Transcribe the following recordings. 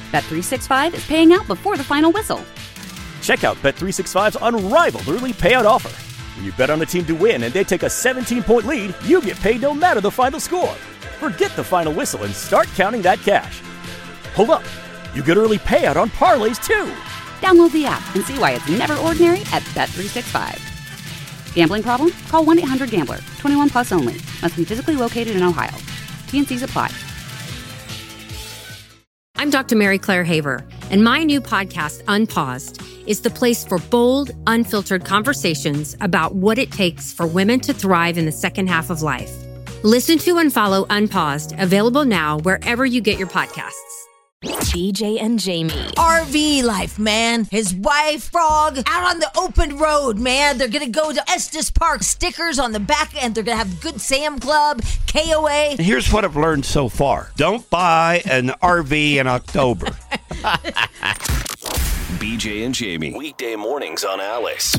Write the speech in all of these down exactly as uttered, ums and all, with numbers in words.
Bet three sixty-five is paying out before the final whistle. Check out Bet three sixty-five's unrivaled early payout offer. When you bet on a team to win and they take a seventeen-point lead, you get paid no matter the final score. Forget the final whistle and start counting that cash. Hold up. You get early payout on parlays, too. Download the app and see why it's never ordinary at Bet three sixty-five. Gambling problem? Call one eight hundred gambler. twenty-one plus only. Must be physically located in Ohio. T and Cs apply. I'm Doctor Mary Claire Haver, and my new podcast, Unpaused, is the place for bold, unfiltered conversations about what it takes for women to thrive in the second half of life. Listen to and follow Unpaused, available now wherever you get your podcasts. B J and Jamie. R V life, man. His wife, Frog, out on the open road, man. They're going to go to Estes Park. Stickers on the back, and they're going to have Good Sam Club, K O A. Here's what I've learned so far. Don't buy an R V in October. B J and Jamie. Weekday mornings on Alice.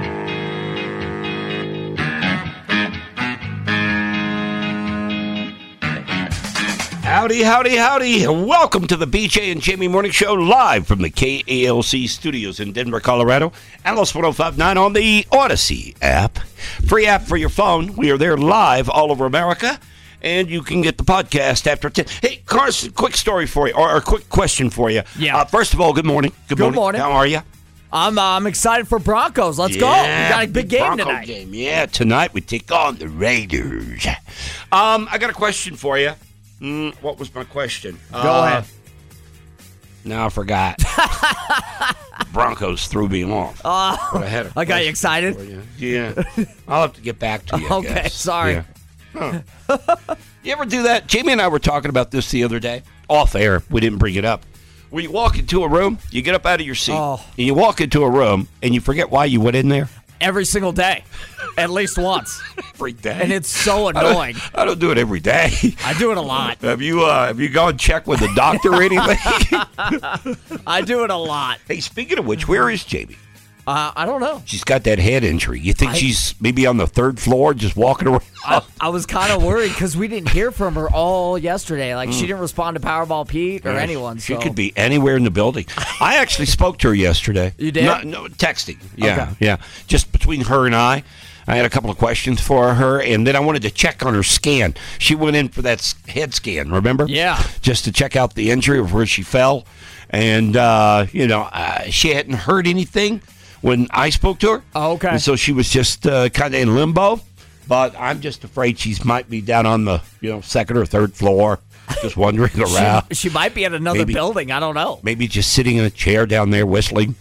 Howdy, howdy, howdy. Welcome to the B J and Jamie Morning Show, live from the K A L C studios in Denver, Colorado. Alice one oh five point nine on the Odyssey app. Free app for your phone. We are there live all over America, and you can get the podcast after ten. Hey, Carson, quick story for you, or a quick question for you. Yeah. Uh, first of all, good morning. Good, Good morning. morning. How are you? I'm uh, I'm excited for Broncos. Let's go. We got a big game Bronco tonight. Game. Yeah, tonight we take on the Raiders. Um, I got a question for you. Mm, what was my question? Go uh, ahead. Now I forgot. Broncos threw me off. Uh, But I, had a I got you question excited. for you. Yeah. I'll have to get back to you. I Okay, guess. sorry. Yeah. Huh. You ever do that? Jamie and I were talking about this the other day. Off air. We didn't bring it up. When you walk into a room, you get up out of your seat, Oh. and you walk into a room, and you forget why you went in there. Every single day, at least once, Every day. and it's so I don't- annoying. I don't do it every day. I do it a lot. Have you uh, have you gone check with the doctor or anything? I do it a lot. Hey, speaking of which, where is Jamie? Uh, I don't know. She's got that head injury. You think I- she's maybe on the third floor just walking around? I, I was kind of worried because we didn't hear from her all yesterday. Like, she didn't respond to Powerball Pete or Yeah, anyone. She so. could be anywhere in the building. I actually spoke to her yesterday. You did? No, no texting. Yeah, Okay. yeah. Just between her and I. I had a couple of questions for her, and then I wanted to check on her scan. She went in for that s- head scan, remember? Yeah. Just to check out the injury of where she fell. And, uh, you know, uh, she hadn't heard anything when I spoke to her. Oh, okay. And so she was just uh, kind of in limbo. But I'm just afraid she might be down on the, you know, second or third floor, just wandering around. She, she might be at another Maybe. building. I don't know. Maybe just sitting in a chair down there whistling.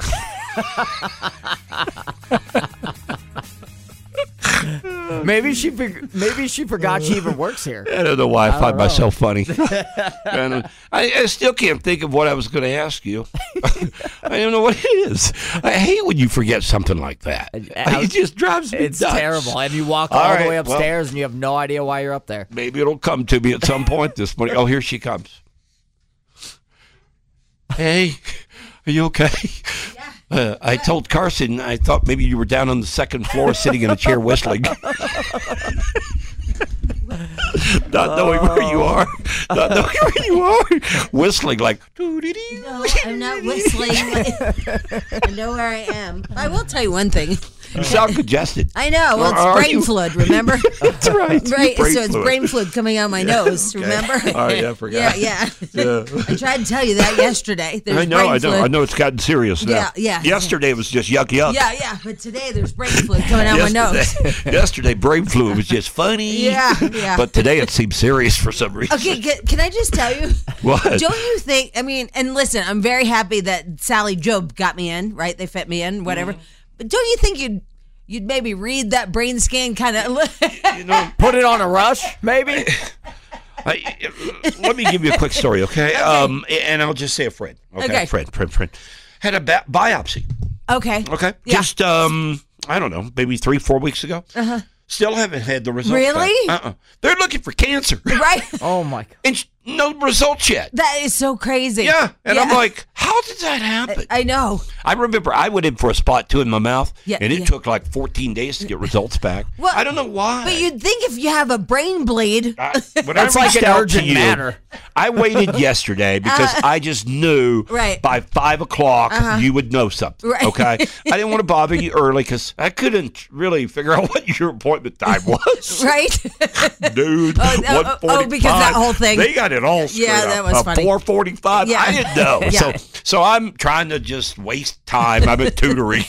Maybe she fig- maybe she forgot she even works here. I don't know why I, I find don't know. myself funny. I, don't- I, I still can't think of what I was going to ask you. I don't know what it is. I hate when you forget something like that. I- It just drives me It's nuts. terrible. And you walk all, All the right, way well- upstairs and you have no idea why you're up there. Maybe it'll come to me at some point this morning. Oh, here she comes. Hey, are you okay? Yeah. Uh, I told Carson I thought maybe you were down on the second floor sitting in a chair whistling. Not knowing where you are. Not knowing where you are. Whistling like, doo-dee-dee. No, I'm not whistling. I know where I am. I will tell you one thing. You sound congested. I know. Well, Or are it's brain you- fluid, remember? That's right. Right, Brain so it's fluid. brain fluid coming out my nose, Okay. remember? Oh, yeah, I forgot. Yeah, yeah. Yeah. I tried to tell you that yesterday. There's I know, brain I know, fluid. I know it's gotten serious now. Yeah, yeah. Yesterday was just yuck yuck. Yeah, yeah, but today there's brain fluid coming out my nose. Yesterday, yesterday brain fluid was just funny. Yeah, yeah. But today it seems serious for some reason. Okay, can, can I just tell you? What? Don't you think, I mean, and listen, I'm very happy that Sally Job got me in, right? They fit me in, whatever. Mm-hmm. But don't you think you'd you'd maybe read that brain scan kind of... You know, Put it on a rush, maybe? I, let me give you a quick story, okay? Um, and I'll just say a friend. Okay, Okay. friend, friend, friend. Had a ba- biopsy. Okay. Okay, Yeah. just um, I don't know, maybe three, four weeks ago. Uh-huh. Still haven't had the results. Really? back. Uh-uh. They're looking for cancer, Right? Oh, my God. and sh- no results yet. That is so crazy. Yeah, and I'm like, how How did that happen? I know. I remember I went in for a spot too in my mouth, Yeah, and it yeah. took like fourteen days to get results back. Well, I don't know why. But you'd think if you have a brain bleed. I, when That's I like reached an out to urgent you, matter. I waited yesterday because Uh, I just knew right. by five o'clock Uh-huh. you would know something. Right. Okay, I didn't want to bother you early because I couldn't really figure out what your appointment time was. Right? Dude, Oh, oh, one forty-five. oh, because that whole thing. They got it all straight Yeah, that up. was uh, funny. four forty-five. Yeah. I didn't know. Yeah. So, so I'm trying to just waste time. I'm at tutoring.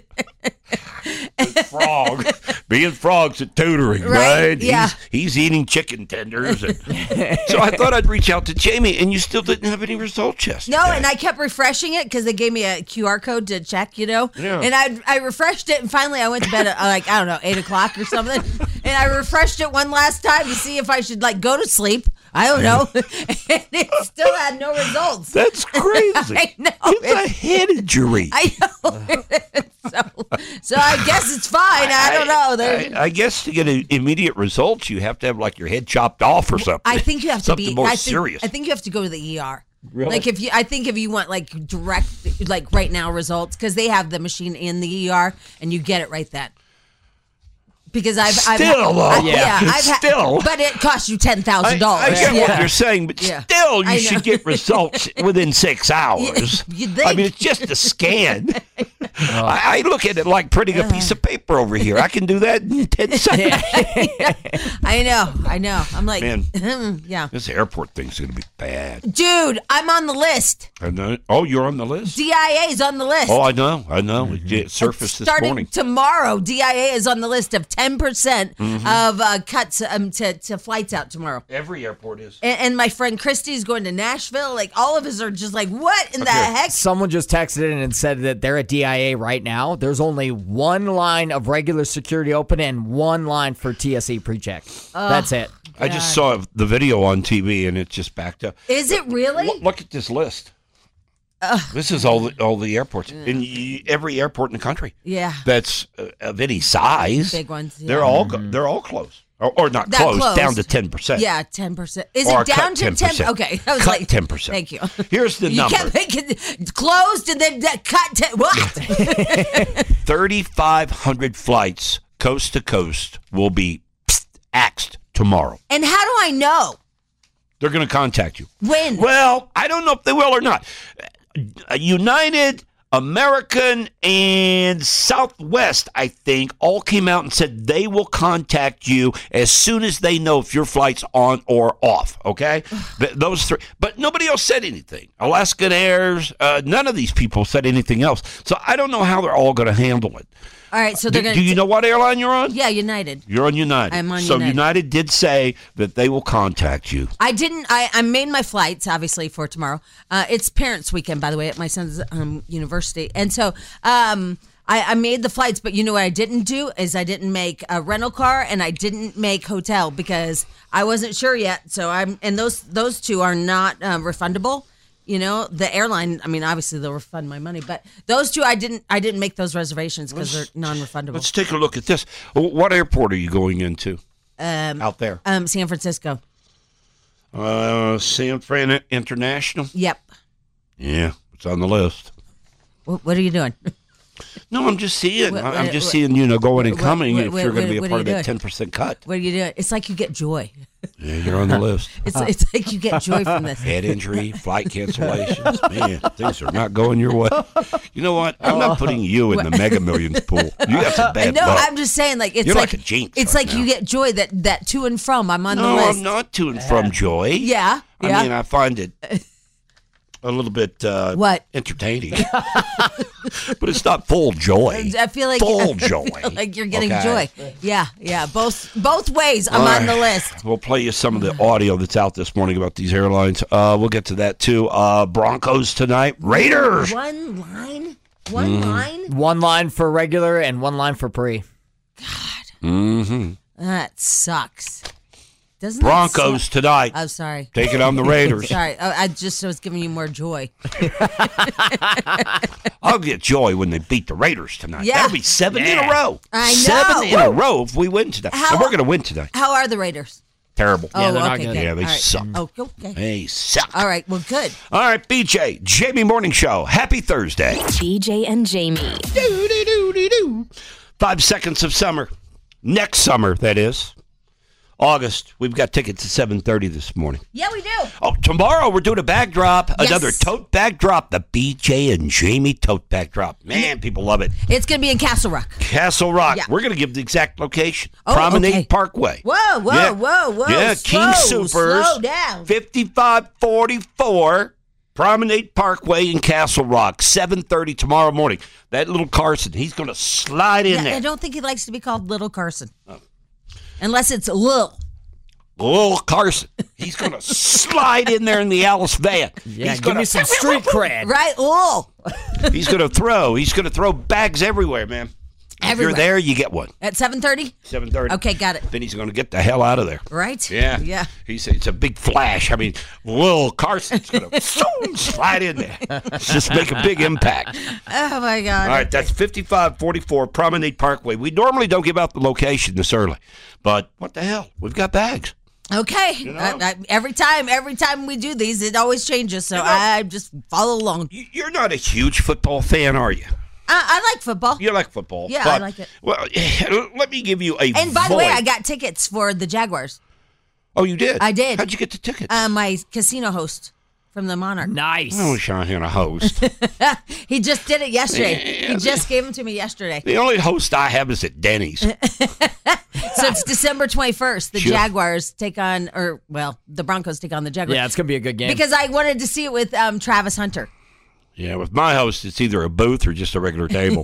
Frog, being frogs at tutoring, Right, right? yeah. He's, he's eating chicken tenders. And so I thought I'd reach out to Jamie, and you still didn't have any results yesterday. No, and I kept refreshing it because they gave me a Q R code to check, you know. Yeah. And I I refreshed it, and finally I went to bed at uh, like I don't know eight o'clock or something. And I refreshed it one last time to see if I should like go to sleep. I don't know, and it still had no results. That's crazy. I know. It's a head injury. I know. so, so I guess it's fine. I, don't know. There- I, I guess to get a, immediate results, you have to have like your head chopped off or something. I think you have to something be more I think, serious. I think you have to go to the E R. Really? Like if you, I think if you want like direct, like right now results, because they have the machine in the E R and you get it right then. Because I've, I've Still, though. I, Yeah. yeah, I've had, Still. but it costs you ten I, thousand I dollars. get yeah. what you're saying, but Yeah. still, you I know. should get results within six hours. you'd I think. mean, it's just a scan. I, I look at it like printing a piece of paper over here. I can do that in ten seconds. I know, I know. I'm like, Man. yeah, This airport thing's going to be bad. dude, I'm on the list. I know. Oh, you're on the list? D I A is on the list. Oh, I know. I know. It, it surfaced this Starting morning. tomorrow, D I A is on the list of ten percent Mm-hmm. of uh, cuts um, to, to flights out tomorrow. Every airport is. And, and my friend Christy's going to Nashville. Like, all of us are just like, what in the Okay. heck? Someone just texted in and said that they're at D I A right now. There's only one line of regular security open and one line for T S E pre-check. That's it. I just saw the video on T V and it just backed up. Is it really? Look, look at this list. This is all the all the airports in y- every airport in the country. Yeah. That's uh, of any size. Big ones, yeah. They're all go- they're all closed, or, or not That closed, closed. down to ten percent. Yeah, ten percent. Is Or it down cut to ten ten? percent. Okay. I was Cut like, ten percent. Thank you. Here's the You number: kept making it closed and then that cut ten. What? thirty-five hundred flights coast to coast will be psst, axed tomorrow. And how do I know? They're going to contact you. When? Well, I don't know if they will or not. Uh, United, American, and Southwest, I think, all came out and said they will contact you as soon as they know if your flight's on or off, okay? Th- those three. But nobody else said anything. Alaskan Airs, uh, none of these people said anything else. So I don't know how they're all going to handle it. All right, so Do, they're going do you know what airline you're on? Yeah, United. You're on United. I'm on so United. United did say that they will contact you. I didn't. I, I made my flights obviously for tomorrow. Uh, it's parents' weekend, by the way, at my son's um, university, and so um, I, I made the flights. But you know what I didn't do is I didn't make a rental car and I didn't make hotel because I wasn't sure yet. So I'm and those those two are not um, refundable. You know, the airline. I mean, obviously they'll refund my money, but those two I didn't. I didn't make those reservations because they're non-refundable. Let's take a look at this. What airport are you going into Um, out there? um, San Francisco. Uh, San Fran International? Yep. Yeah, it's on the list. What, what are you doing? No, I'm just seeing. What- I'm what- just what- seeing, you know, going and what- coming what- if what- you're going to be a what are part of you that doing? ten percent cut. What are you doing? It's like you get joy. Yeah, you're on the list. It's it's like you get joy from this. Head injury, flight cancellations. Man, things are not going your way. You know what? I'm not putting you in the Mega Millions pool. You got some bad No, luck. I'm just saying, like it's You're like, like a jinx It's right like you now. get joy that that to and from. I'm on no, the list. I'm not to and from joy. Yeah, I yeah. mean, I find it a little bit uh, What? entertaining, but it's not full joy. I feel like full I joy. feel like you're getting Okay? joy. Yeah, yeah. Both both ways. I'm All on right. the list. We'll play you some of the audio that's out this morning about these airlines. Uh, we'll get to that too. Uh, Broncos tonight. Raiders. One line. One line. One line for regular and one line for pre. Mm-hmm. That sucks. Doesn't that Broncos suck? tonight. I'm sorry. Taking on the Raiders. Sorry, I, I just was giving you more joy. I'll get joy when they beat the Raiders tonight. Yeah. That'll be seven in a row. I know. Seven in a row if we win tonight. How- and we're going to win tonight. How are the Raiders? terrible. Oh, Yeah, they're not okay, good. good. Yeah, they All right. suck. Oh, okay. They suck. All right. Well, good. All right, B J, Jamie Morning Show. Happy Thursday. B J and Jamie. Do-do-do-do-do. Five seconds of summer. Next summer, that is. August. We've got tickets at seven thirty this morning. Yeah, we do. Oh, tomorrow we're doing a bag drop. Yes. Another tote bag drop. The B J and Jamie tote bag drop. Man, people love it. It's going to be in Castle Rock. Castle Rock. Yeah. We're going to give the exact location. Oh, Promenade okay. Parkway. Whoa, whoa, Yeah. whoa, whoa. Yeah, King Slow, Supers. Slow down. fifty-five forty-four Promenade Parkway in Castle Rock. seven thirty tomorrow morning. That little Carson, he's going to slide in Yeah, there. I don't think he likes to be called Little Carson. Oh. Unless it's Lil. Little Carson. He's going to slide in there in the Alice van. Yeah, he's give gonna, me some street cred. Right? Lil. He's going to throw. He's going to throw bags everywhere, man. Everywhere. If you're there, you get one. At seven thirty? seven thirty. Okay, got it. Then he's going to get the hell out of there. Right? Yeah. Yeah. He's, it's a big flash. I mean, Will Carson's going to slide in there. Just make a big impact. Oh, my God. All right, that's fifty-five forty-four Promenade Parkway. We normally don't give out the location this early, but what the hell? We've got bags. Okay. You know? I, I, every time, every time we do these, it always changes. So You know- I just follow along. You- You're not a huge football fan, are you? I, I like football. You like football. Yeah, but- I like it. Well, let me give you a And by the way, void. I got tickets for the Jaguars. Oh, you did? I did. How'd you get the tickets? Uh, my casino host from the Monarch. Nice. I wish I had a host. He just did it yesterday. Yeah, he just gave them to me yesterday. The only host I have is at Denny's. So it's December twenty-first. The Sure. Jaguars take on, or, well, the Broncos take on the Jaguars. Yeah, it's going to be a good game. Because I wanted to see it with um, Travis Hunter. Yeah, with my host, it's either a booth or just a regular table.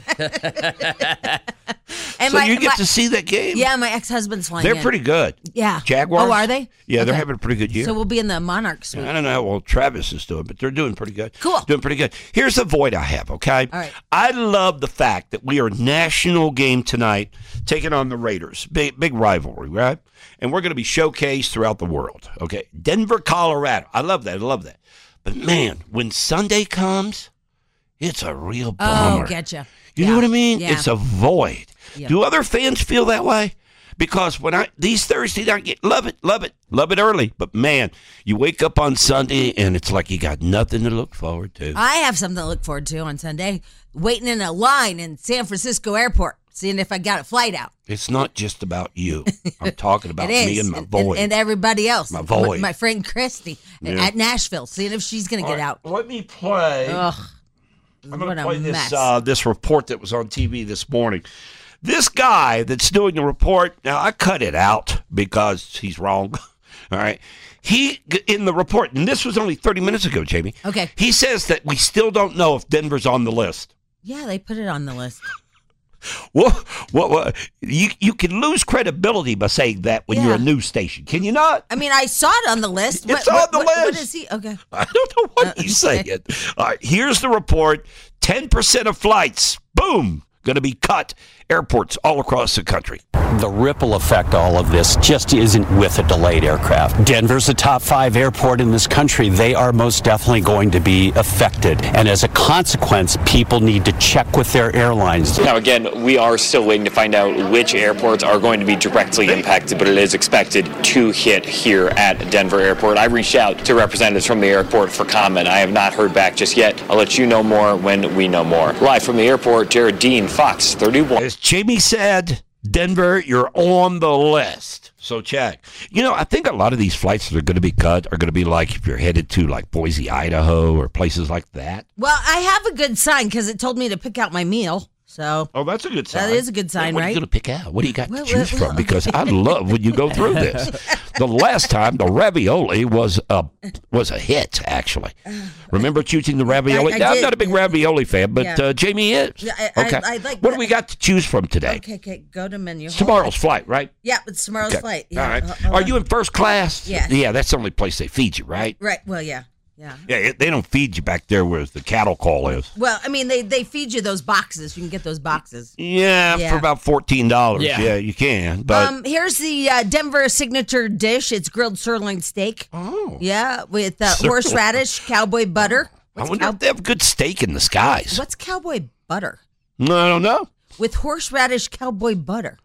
And so my, you get my- to see that game? Yeah, my ex-husband's flying They're in. pretty good. Yeah. Jaguars? Oh, are they? Yeah, they're Okay. having a pretty good year. So we'll be in the Monarch suite. I don't know how well Travis is doing, but they're doing pretty good. Cool. Doing pretty good. Here's the void I have, okay? All right. I love the fact that we are national game tonight taking on the Raiders. Big big rivalry, right? And we're going to be showcased throughout the world, okay? Denver, Colorado. I love that. I love that. But, man, when Sunday comes, it's a real bummer. Oh, getcha. You Yeah. know what I mean? Yeah. It's a void. Yeah. Do other fans feel that way? Because when I these Thursday night, get love it, love it, love it early. But man, you wake up on Sunday and it's like you got nothing to look forward to. I have something to look forward to on Sunday. Waiting in a line in San Francisco airport, seeing if I got a flight out. It's not just about you. I'm talking about It is. me and my and, void. and, and everybody else. My void. My, my friend Christy Yeah. at Nashville, seeing if she's going to get out. Let me play. Ugh. I'm What going to a play this mess. uh, this report that was on T V this morning. This guy that's doing the report, now I cut it out because he's wrong. All right. He, in the report, and this was only thirty minutes ago, Jamie. Okay. He says that we still don't know if Denver's on the list. Yeah, they put it on the list. What, what, what, you, you can lose credibility by saying that when you're a Yeah. news station. Can you not? I mean, I saw it on the list. It's what, on what, the what, What list. is he? Okay. I don't know what he's saying. All right, here's the report. ten percent of flights, boom, going to be cut. Airports all across the country. The ripple effect all of this just isn't with a delayed aircraft. Denver's a top five airport in this country. They are most definitely going to be affected. And as a consequence, people need to check with their airlines. Now, again, we are still waiting to find out which airports are going to be directly impacted, but it is expected to hit here at Denver Airport. I reached out to representatives from the airport for comment. I have not heard back just yet. I'll let you know more when we know more. Live from the airport, Jared Dean, Fox thirty-one. As Jamie said, Denver, you're on the list. So check. You know, I think a lot of these flights that are going to be cut are going to be like if you're headed to like Boise, Idaho or places like that. Well, I have a good sign because it told me to pick out my meal. So Oh, that's a good sign. that is a good sign, What are right? you going to pick out? What do you got Well, to choose well, from? Because I love when you go through this. The last time, the ravioli was a was a hit, actually. Remember choosing the ravioli? I- I Now, I'm did. not a big ravioli fan, but Yeah. uh, Jamie is. Yeah, I- I- okay. I like what do that. we got to choose from today? Okay, okay, go to menu. It's Hold tomorrow's on. flight, right? Yeah, it's tomorrow's Okay. flight. Yeah. All right. Ho- hold Are on. you in first class? Yeah. Yeah, that's the only place they feed you, right? Right. Well, yeah. Yeah. Yeah, it, they don't feed you back there where the cattle call is. Well, I mean, they, they feed you those boxes. You can get those boxes. Yeah, Yeah. for about fourteen dollars. Yeah. Yeah. you can. But um, here's the uh, Denver signature dish. It's grilled sirloin steak. oh, Yeah, with uh, Sirloin. horseradish, cowboy butter. I What's, wonder cow- if they have good steak in the skies. what's cowboy butter? No, I don't know. With horseradish, cowboy butter.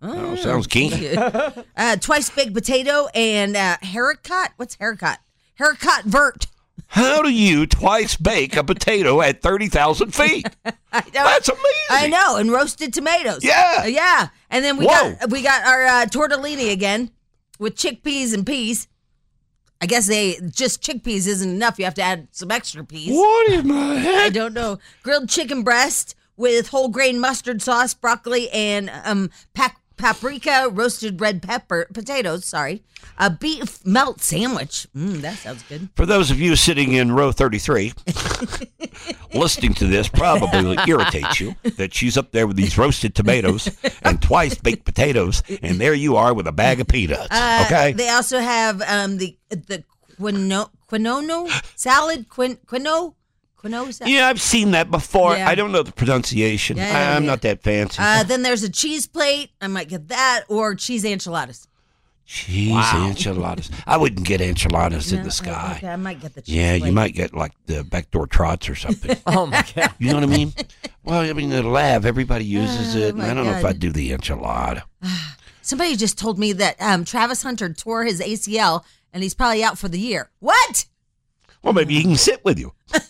Oh, sounds kinky. uh, twice baked potato and uh, haricot. What's haricot? Haricot vert. How do you twice bake a potato at thirty thousand feet? I know. That's amazing. I know, and roasted tomatoes. Yeah. Uh, yeah. And then we Whoa. got we got our uh, tortellini again with chickpeas and peas. I guess they just chickpeas isn't enough. You have to add some extra peas. What in the I heck? don't know. Grilled chicken breast with whole grain mustard sauce, broccoli, and um pac- paprika, roasted red pepper, potatoes, sorry. A beef melt sandwich. Mm, that sounds good. For those of you sitting in row thirty-three, listening to this probably irritates you that she's up there with these roasted tomatoes and twice baked potatoes, and there you are with a bag of peanuts. Uh, Okay? They also have um the the quino, quinono salad, quin, quino, quino salad. Yeah, I've seen that before. Yeah. I don't know the pronunciation. Yeah, I, I'm yeah. not that fancy. Uh, then there's a cheese plate. I might get that, or cheese enchiladas. Cheese Wow. enchiladas. I wouldn't get enchiladas in No, the sky. Okay, I might get the cheese Yeah, plate. you might get like the backdoor trots or something. Oh, my God. You know what I mean? Well, I mean, the lab, everybody uses Oh, it. And my I don't know if God. I'd do the enchilada. Somebody just told me that um, Travis Hunter tore his A C L and he's probably out for the year. What? Well, maybe he can sit with you.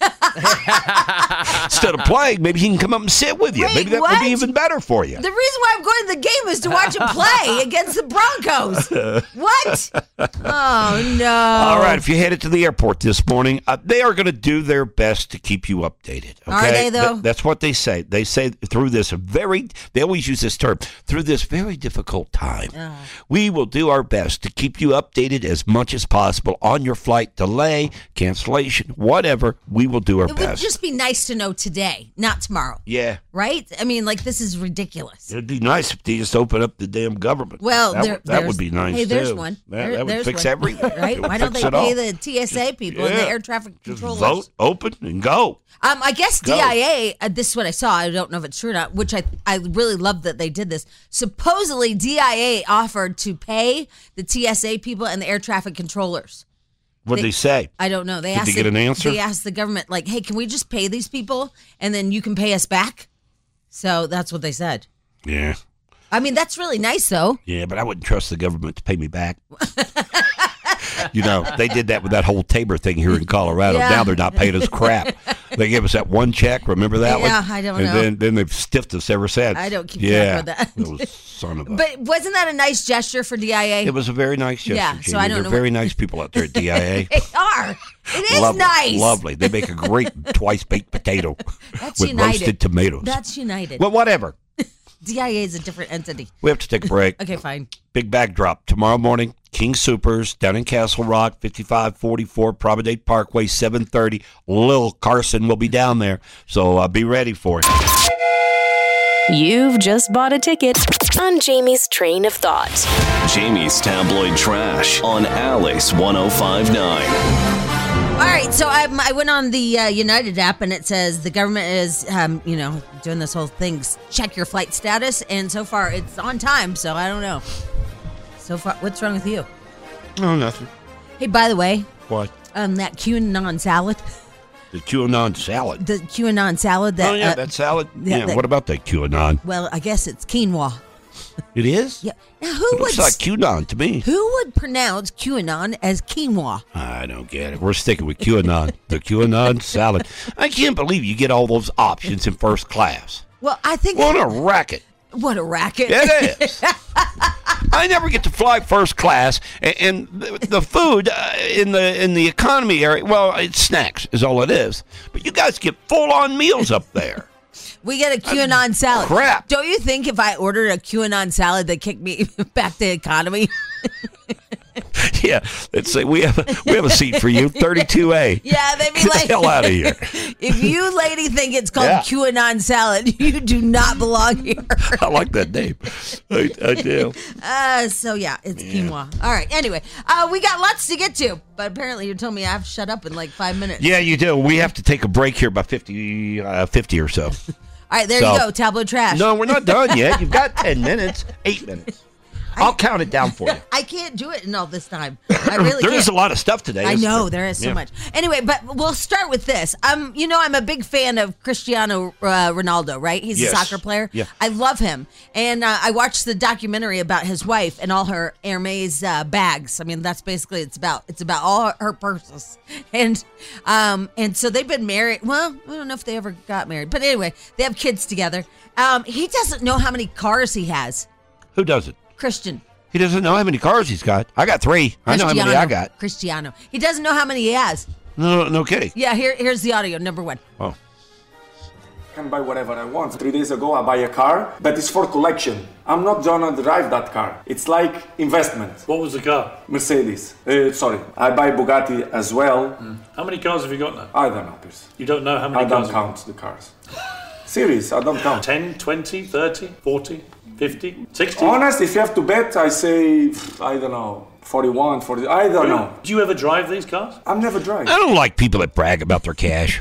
Instead of playing, maybe he can come up and sit with you. Wait, maybe that what? would be even better for you. The reason why I'm going to the game is to watch him play against the Broncos. What? Oh, no. All right, if you headed to the airport this morning, uh, they are going to do their best to keep you updated. Okay? Are they, though? Th- that's what they say. They say through this very, they always use this term, through this very difficult time, Oh. we will do our best to keep you updated as much as possible on your flight delay, cancellation, whatever. We will do our It best. would just be nice to know today, not tomorrow. yeah. Right? I mean, like, this is ridiculous. It'd be nice if they just open up the damn government. Well, that, there, would- that would there's- be nice. Hey, there's too. one. That, There- that would there's fix one. everything. Right? It would Why don't fix they it all. pay the T S A people and the Yeah. air traffic Just controllers? vote, open, and go. Um, I guess Go. D I A, uh, this is what I saw. I don't know if it's true or not, which I, I really love that they did this. Supposedly, D I A offered to pay the T S A people and the air traffic controllers. What'd They- they say? I don't know. They Did asked they get the, an answer? They asked the government, like, hey, can we just pay these people and then you can pay us back? So that's what they said. Yeah. I mean, that's really nice, though. Yeah, but I wouldn't trust the government to pay me back. You know, they did that with that whole Tabor thing here in Colorado. Yeah. Now they're not paying us crap. They gave us that one check. Remember that one? Yeah, I don't and know. then, then they've stiffed us ever since. I don't keep yeah, track of that. Those son of a. But wasn't that a nice gesture for D I A? It was a very nice gesture. Yeah, so Jamie. I don't They're know very what- nice people out there at D I A. They are. It is lovely, nice. Lovely. They make a great twice baked potato That's with United. roasted tomatoes. That's United. Well, whatever. D I A is a different entity. We have to take a break. Okay, fine. Big backdrop. Tomorrow morning, King Supers down in Castle Rock, fifty-five forty-four Promenade Parkway, seven thirty. Lil Carson will be down there, so uh, be ready for it. You've just bought a ticket on Jamie's Train of Thought. Jamie's Tabloid Trash on Alice ten fifty-nine. All right, so I, I went on the uh, United app, and it says the government is, um, you know, doing this whole thing, check your flight status, and so far it's on time, so I don't know. So far, what's wrong with you? Oh, nothing. Hey, by the way, What? um, that QAnon salad, The QAnon salad. the QAnon salad that, oh, yeah, uh, that salad. yeah, Yeah, that- what about that QAnon? well, I guess it's quinoa. It is? Yeah. Now, who It looks would like QAnon to me. who would pronounce QAnon as quinoa? I don't get it. We're sticking with QAnon. The QAnon salad. I can't believe you get all those options in first class. Well, I think What a racket. what a racket! It is. I never get to fly first class, and, and the, the food uh, in the in the economy area, well, it's snacks is all it is. But you guys get full on meals up there. We get a QAnon salad. crap. Don't you think if I ordered a QAnon salad, they kick me back to economy? Yeah, let's say we have a, we have a seat for you, thirty-two A. Yeah, they'd be Get like, the hell out of here. if you lady think it's called Yeah. QAnon salad, you do not belong here. I like that name. I, I do. Uh, so yeah, it's quinoa. All right. Anyway, uh, we got lots to get to, but apparently you told me I have to shut up in like five minutes. Yeah, you do. We have to take a break here by fifty, uh, fifty or so. All right, there So- you go. Tableau trash. No, we're not done yet. You've got ten minutes, eight minutes. I'll count it down for you. I can't do it in all this time. I really There can't. is a lot of stuff today. I isn't know there is so Yeah. much. Anyway, but we'll start with this. Um, you know, I'm a big fan of Cristiano uh, Ronaldo. Right? He's Yes. a soccer player. Yeah. I love him, and uh, I watched the documentary about his wife and all her Hermes uh, bags. I mean, that's basically it's about. It's about all her purses, and um, and so they've been married. Well, I don't know if they ever got married, but anyway, they have kids together. Um, he doesn't know how many cars he has. Who doesn't? Christian. He doesn't know how many cars he's got. I got three. I know how many I got. Cristiano. He doesn't know how many he has. No, no kidding. Yeah, here, here's the audio, number one. Oh. I can buy whatever I want. Three days ago, I buy a car that is for collection. I'm not gonna drive that car. It's like investment. What was the car? Mercedes. Uh, sorry, I buy Bugatti as well. Mm. How many cars have you got now? I don't know, Pierce. You don't know how many I cars? don't count the cars. Serious, I don't count. ten, twenty, thirty, forty, fifty, sixty? Honest, if you have to bet, I say, I don't know, forty-one, forty, I don't Really? know. Do you ever drive these cars? I'm never driving. I don't like people that brag about their cash.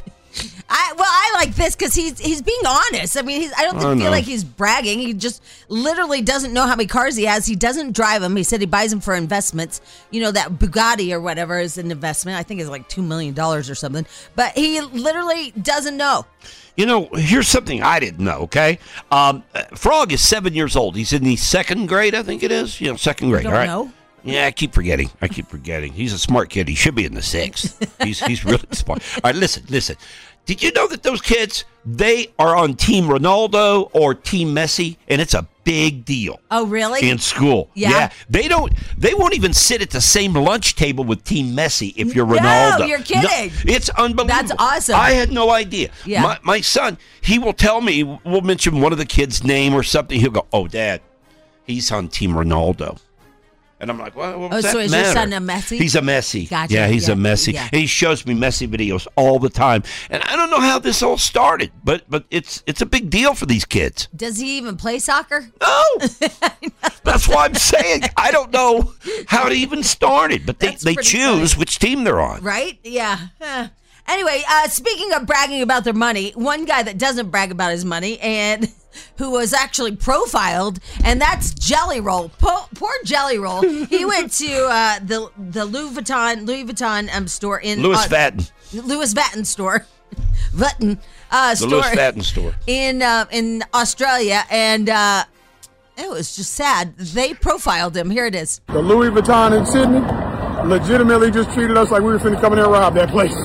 I well, I like this because he's he's being honest. I mean, he's, I don't I feel know. like he's bragging. He just literally doesn't know how many cars he has. He doesn't drive them. He said he buys them for investments. You know, that Bugatti or whatever is an investment. I think it's like two million dollars or something. But he literally doesn't know. You know, here's something I didn't know, okay? Um, Frog is seven years old. He's in the second grade, I think it is. You know, second grade, don't all right? know? Yeah, I keep forgetting. I keep forgetting. He's a smart kid. He should be in the sixth. He's he's really smart. All right, listen, listen. Did you know that those kids, they are on Team Ronaldo or Team Messi, and it's a big deal. Oh, really? In school. Yeah. They don't they won't even sit at the same lunch table with Team Messi if you're No, Ronaldo. you're kidding. It's unbelievable. That's awesome. I had no idea. Yeah. My, my son, he will tell me, we'll mention one of the kids' name or something. He'll go, "Oh, Dad, he's on Team Ronaldo." And I'm like, well, what Oh, does so that is your matter? son a Messi? He's a Messi. Gotcha. Yeah, he's Yeah, a Messi. yeah. And he shows me Messi videos all the time. And I don't know how this all started, but but it's it's a big deal for these kids. Does he even play soccer? No. That's why I'm saying I don't know how it even started, but they, That's they pretty choose funny. which team they're on. Right? Yeah. Huh. Anyway, uh, speaking of bragging about their money, one guy that doesn't brag about his money and who was actually profiled, and that's Jelly Roll. Po- poor Jelly Roll. He went to uh, the the Louis Vuitton Louis Vuitton um, store in Louis uh, Vuitton. Louis Vuitton store. Vuitton uh, The store Louis Vuitton store. in uh, in Australia, and uh, it was just sad. They profiled him. Here it is. The Louis Vuitton in Sydney legitimately just treated us like we were finna come in there and rob that place.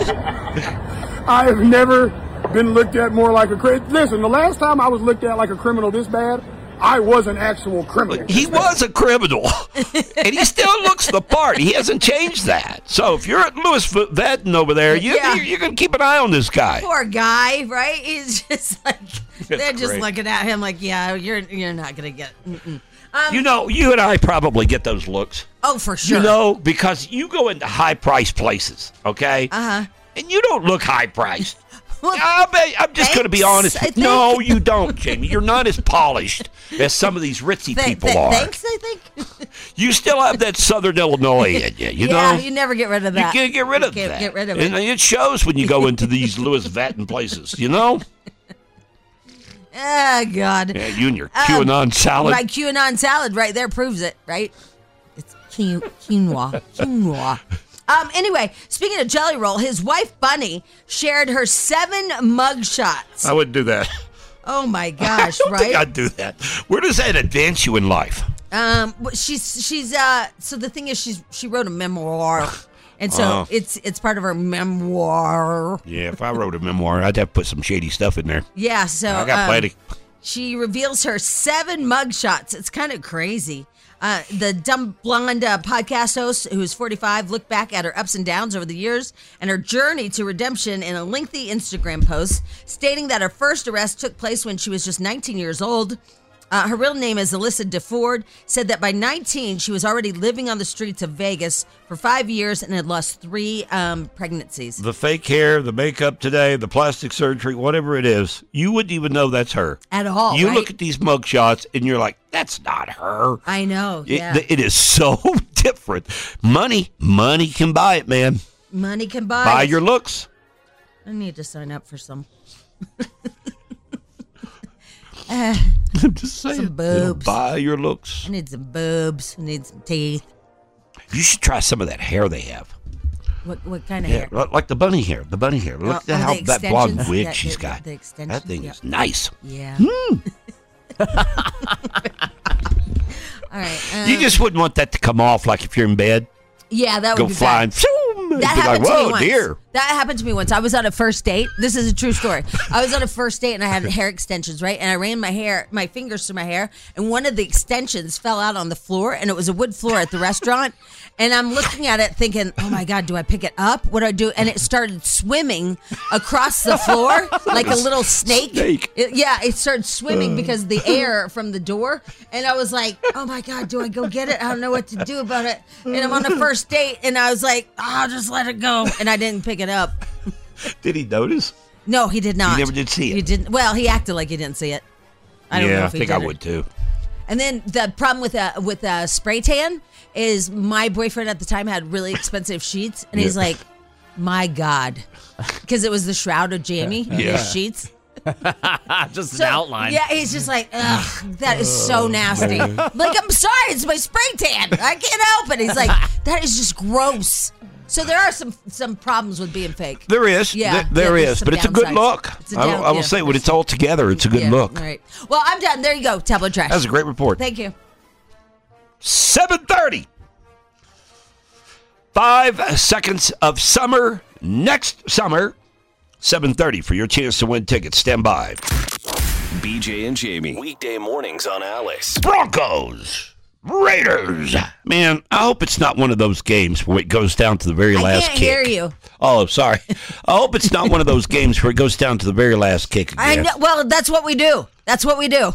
I have never been looked at more like a criminal. Listen, the last time I was looked at like a criminal this bad, I was an actual criminal. He was a criminal, and he still looks the part. He hasn't changed that. So if you're at Louis Vuitton over there, you, Yeah. you're, you're going to keep an eye on this guy. Poor guy, right? He's just like they're just great. looking at him like, yeah, you're you're not gonna get. Mm-mm. Um, You know, you and I probably get those looks. oh, for sure. You know, because you go into high-priced places, okay? Uh huh. And you don't look high-priced. Well, I'll bet, I'm just going to be thanks, honest. I think. No, you don't, Jamie. You're not as polished as some of these ritzy Th- people th- are. Thanks, I think. You still have that Southern Illinois in you, you yeah, know? you never get rid of You that. can't get rid of can't that. get rid of and it. it shows when you go into these Louis Vuitton places, you know? Oh God. Yeah, you and your Um, QAnon salad. My QAnon salad right there proves it, right? It's quin- quinoa. Quinoa. Um, anyway, speaking of Jelly Roll, his wife Bunny shared her seven mugshots. I wouldn't do that. Oh my gosh, I don't right? think I'd do that. Where does that advance you in life? Um, but she's she's uh. So the thing is, she's she wrote a memoir, and so Oh. it's it's part of her memoir. Yeah, if I wrote a memoir, I'd have to put some shady stuff in there. Yeah, so I got um, plenty. She reveals her seven mugshots. It's kind of crazy. Uh, the Dumb Blonde uh, podcast host, who's forty-five, looked back at her ups and downs over the years and her journey to redemption in a lengthy Instagram post, stating that her first arrest took place when she was just nineteen years old. Uh, her real name is Alyssa DeFord, said that by nineteen, she was already living on the streets of Vegas for five years and had lost three um, pregnancies. The fake hair, the makeup today, the plastic surgery, whatever it is, you wouldn't even know that's her. At all, You right? look at these mugshots and you're like, that's not her. I know, It, yeah. it is so different. Money, money can buy it, man. Money can buy. Buy it. your looks. I need to sign up for some. uh, I'm just saying. Some boobs. It'll buy your looks. I need some boobs. I need some teeth. You should try some of that hair they have. What what kind of Yeah, hair? like the bunny hair. The bunny hair. Look Oh, at oh, how the that blonde extensions? wig Yeah, she's the- got. the That extensions, thing yeah. is nice. Yeah. Mm. All right. Um, You just wouldn't want that to come off like if you're in bed. yeah, that would Go be flying. bad. Phew, That be like, happened to whoa, me once. dear. That happened to me once. I was on a first date. This is a true story. I was on a first date and I had hair extensions, right? And I ran my hair, my fingers through my hair, and one of the extensions fell out on the floor, and it was a wood floor at the restaurant. And I'm looking at it thinking, oh my God, do I pick it up? What do I do? And it started swimming across the floor like a little snake. Snake. It- yeah, it started swimming because of the air from the door. And I was like, oh my God, do I go get it? I don't know what to do about it. And I'm on the first date, and I was like, oh, I'll just let it go. And I didn't pick it up. Did he notice? No, he did not. He never did see it. He didn't. Well, he acted like he didn't see it. I don't yeah, know I if he think did I it. would too. And then the problem with a with a spray tan is my boyfriend at the time had really expensive sheets, and he's Yeah. like, "My God," because it was the Shroud of Jamie, Yeah. his sheets. Just So, an outline. Yeah, he's just like, ugh, that is so nasty. man. Like, I'm sorry, it's my spray tan. I can't help it. He's like, that is just gross. So there are some some problems with being fake. There is. Yeah, Th- there yeah, is. there's some But it's a good downsides. look. It's a I, will- down- I will yeah. say, when it's all together, it's a good Yeah, look. All right. Well, I'm done. There you go, tabloid trash. That was a great report. Thank you. seven thirty. Five seconds of summer next summer. seven thirty for your chance to win tickets. Stand by. B J and Jamie. Weekday mornings on Alice. Broncos. Raiders. Man, I hope it's not one of those games where it goes down to the very I last can't kick. hear you. Oh, sorry. I hope it's not one of those games where it goes down to the very last kick I again. know. Well, that's what we do. That's what we do.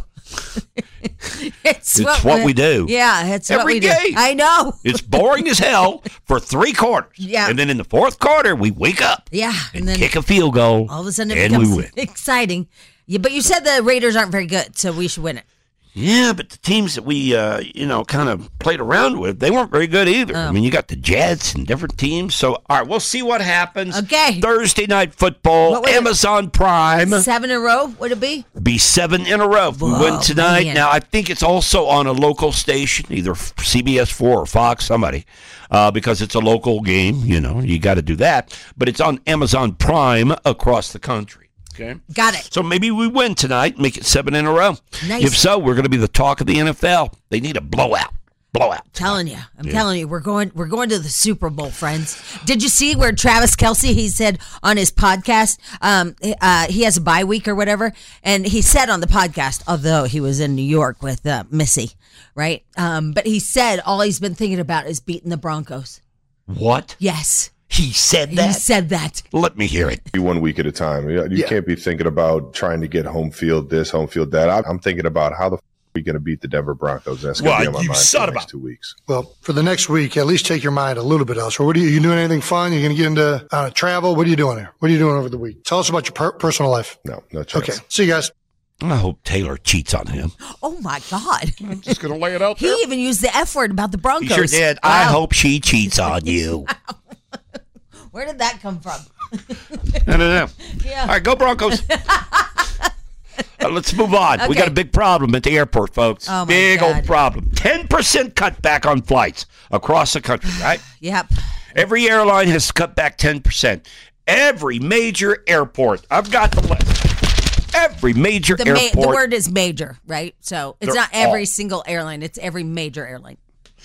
it's It's what we do. Yeah, it's what Every we do. game. I know. It's boring as hell for three quarters. Yeah. And then in the fourth quarter, we wake up Yeah, and then kick a field goal, all of a sudden it and becomes we win. exciting. Yeah, but you said the Raiders aren't very good, so we should win it. Yeah, but the teams that we, uh, you know, kind of played around with, they weren't very good either. Oh. I mean, you got the Jets and different teams. So, all right, we'll see what happens. Okay. Thursday night football, What was it? Amazon Prime. Seven in a row, would it be? Be seven in a row if we Whoa, win tonight. man. Now, I think it's also on a local station, either C B S four or Fox, somebody, uh, because it's a local game. You know, you got to do that. But it's on Amazon Prime across the country. Okay. Got it. So maybe we win tonight, make it seven in a row. Nice. If so, we're going to be the talk of the N F L. They need a blowout. Blowout. Telling you, I'm Yeah. telling you, we're going, we're going to the Super Bowl, friends. Did you see where Travis Kelce? He said on his podcast, um, uh, he has a bye week or whatever, and he said on the podcast, although he was in New York with uh, Missy, right? Um, but he said all he's been thinking about is beating the Broncos. What? Yes, He said that? he said that. Let me hear it. Be one week at a time. You you Yeah. can't be thinking about trying to get home field this, home field that. I'm- I'm thinking about how the f- are we going to beat the Denver Broncos. That's going to Well, be on my you mind for son the of next a- two weeks. Well, for the next week, at least take your mind a little bit elsewhere. What are you, you doing anything fun? You going to get into uh, travel? What are you doing here? What are you doing over the week? Tell us about your per- personal life. No, no chance. Okay. See you guys. I hope Taylor cheats on him. Oh my God! I'm just going to lay it out He even used the F word about the He Broncos. sure did. I Wow. hope she cheats on you. Where did that come from? I don't know. Yeah. All right, go Broncos. Uh, let's move on. We Okay. got a big problem at the airport, folks. Oh, my big God. old problem. ten percent cutback on flights across the country, right? Yep. Every airline has cut back ten percent. Every major airport. I've got the list. Every major The, ma- airport. the word is major, right? So it's They're not every all- single airline; it's every major airline.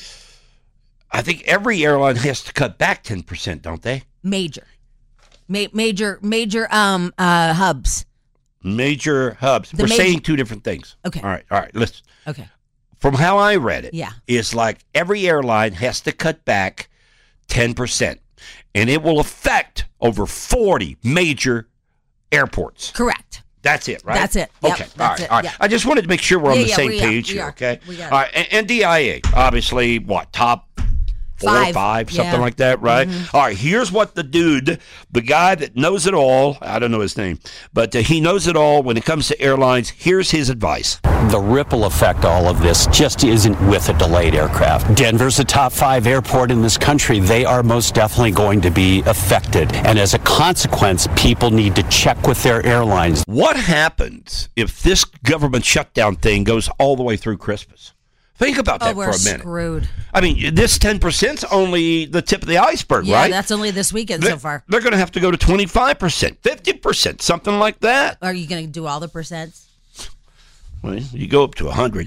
I think every airline has to cut back ten percent, don't they? Major, Ma- major, major um uh hubs. Major hubs. The We're major- saying two different things. Okay. All right. All right. Listen. Okay. From how I read it, Yeah. it's like every airline has to cut back ten percent, and it will affect over forty major airports. Correct. That's it, right? That's it. Yep, Okay. that's all right. it. All right. Yep. I just wanted to make sure we're on Yeah, the yeah, same we are. page We here, are. okay? We got it. All right. And, and D I A, obviously, what, top four Five. or five, something Yeah. like that, right? Mm-hmm. All right, here's what the dude, the guy that knows it all, I don't know his name, but uh, he knows it all when it comes to airlines. Here's his advice. The ripple effect all of this just isn't with a delayed aircraft. Denver's a top five airport in this country. They are most definitely going to be affected. And as a consequence, people need to check with their airlines. What happens if this government shutdown thing goes all the way through Christmas? Think about that oh, we're for a minute. screwed. I mean, this ten percent is only the tip of the iceberg, Yeah, right? that's only this weekend They- so far. They're going to have to go to twenty-five percent, fifty percent, something like that. Are you going to do all the percents? Well, you go up to one hundred.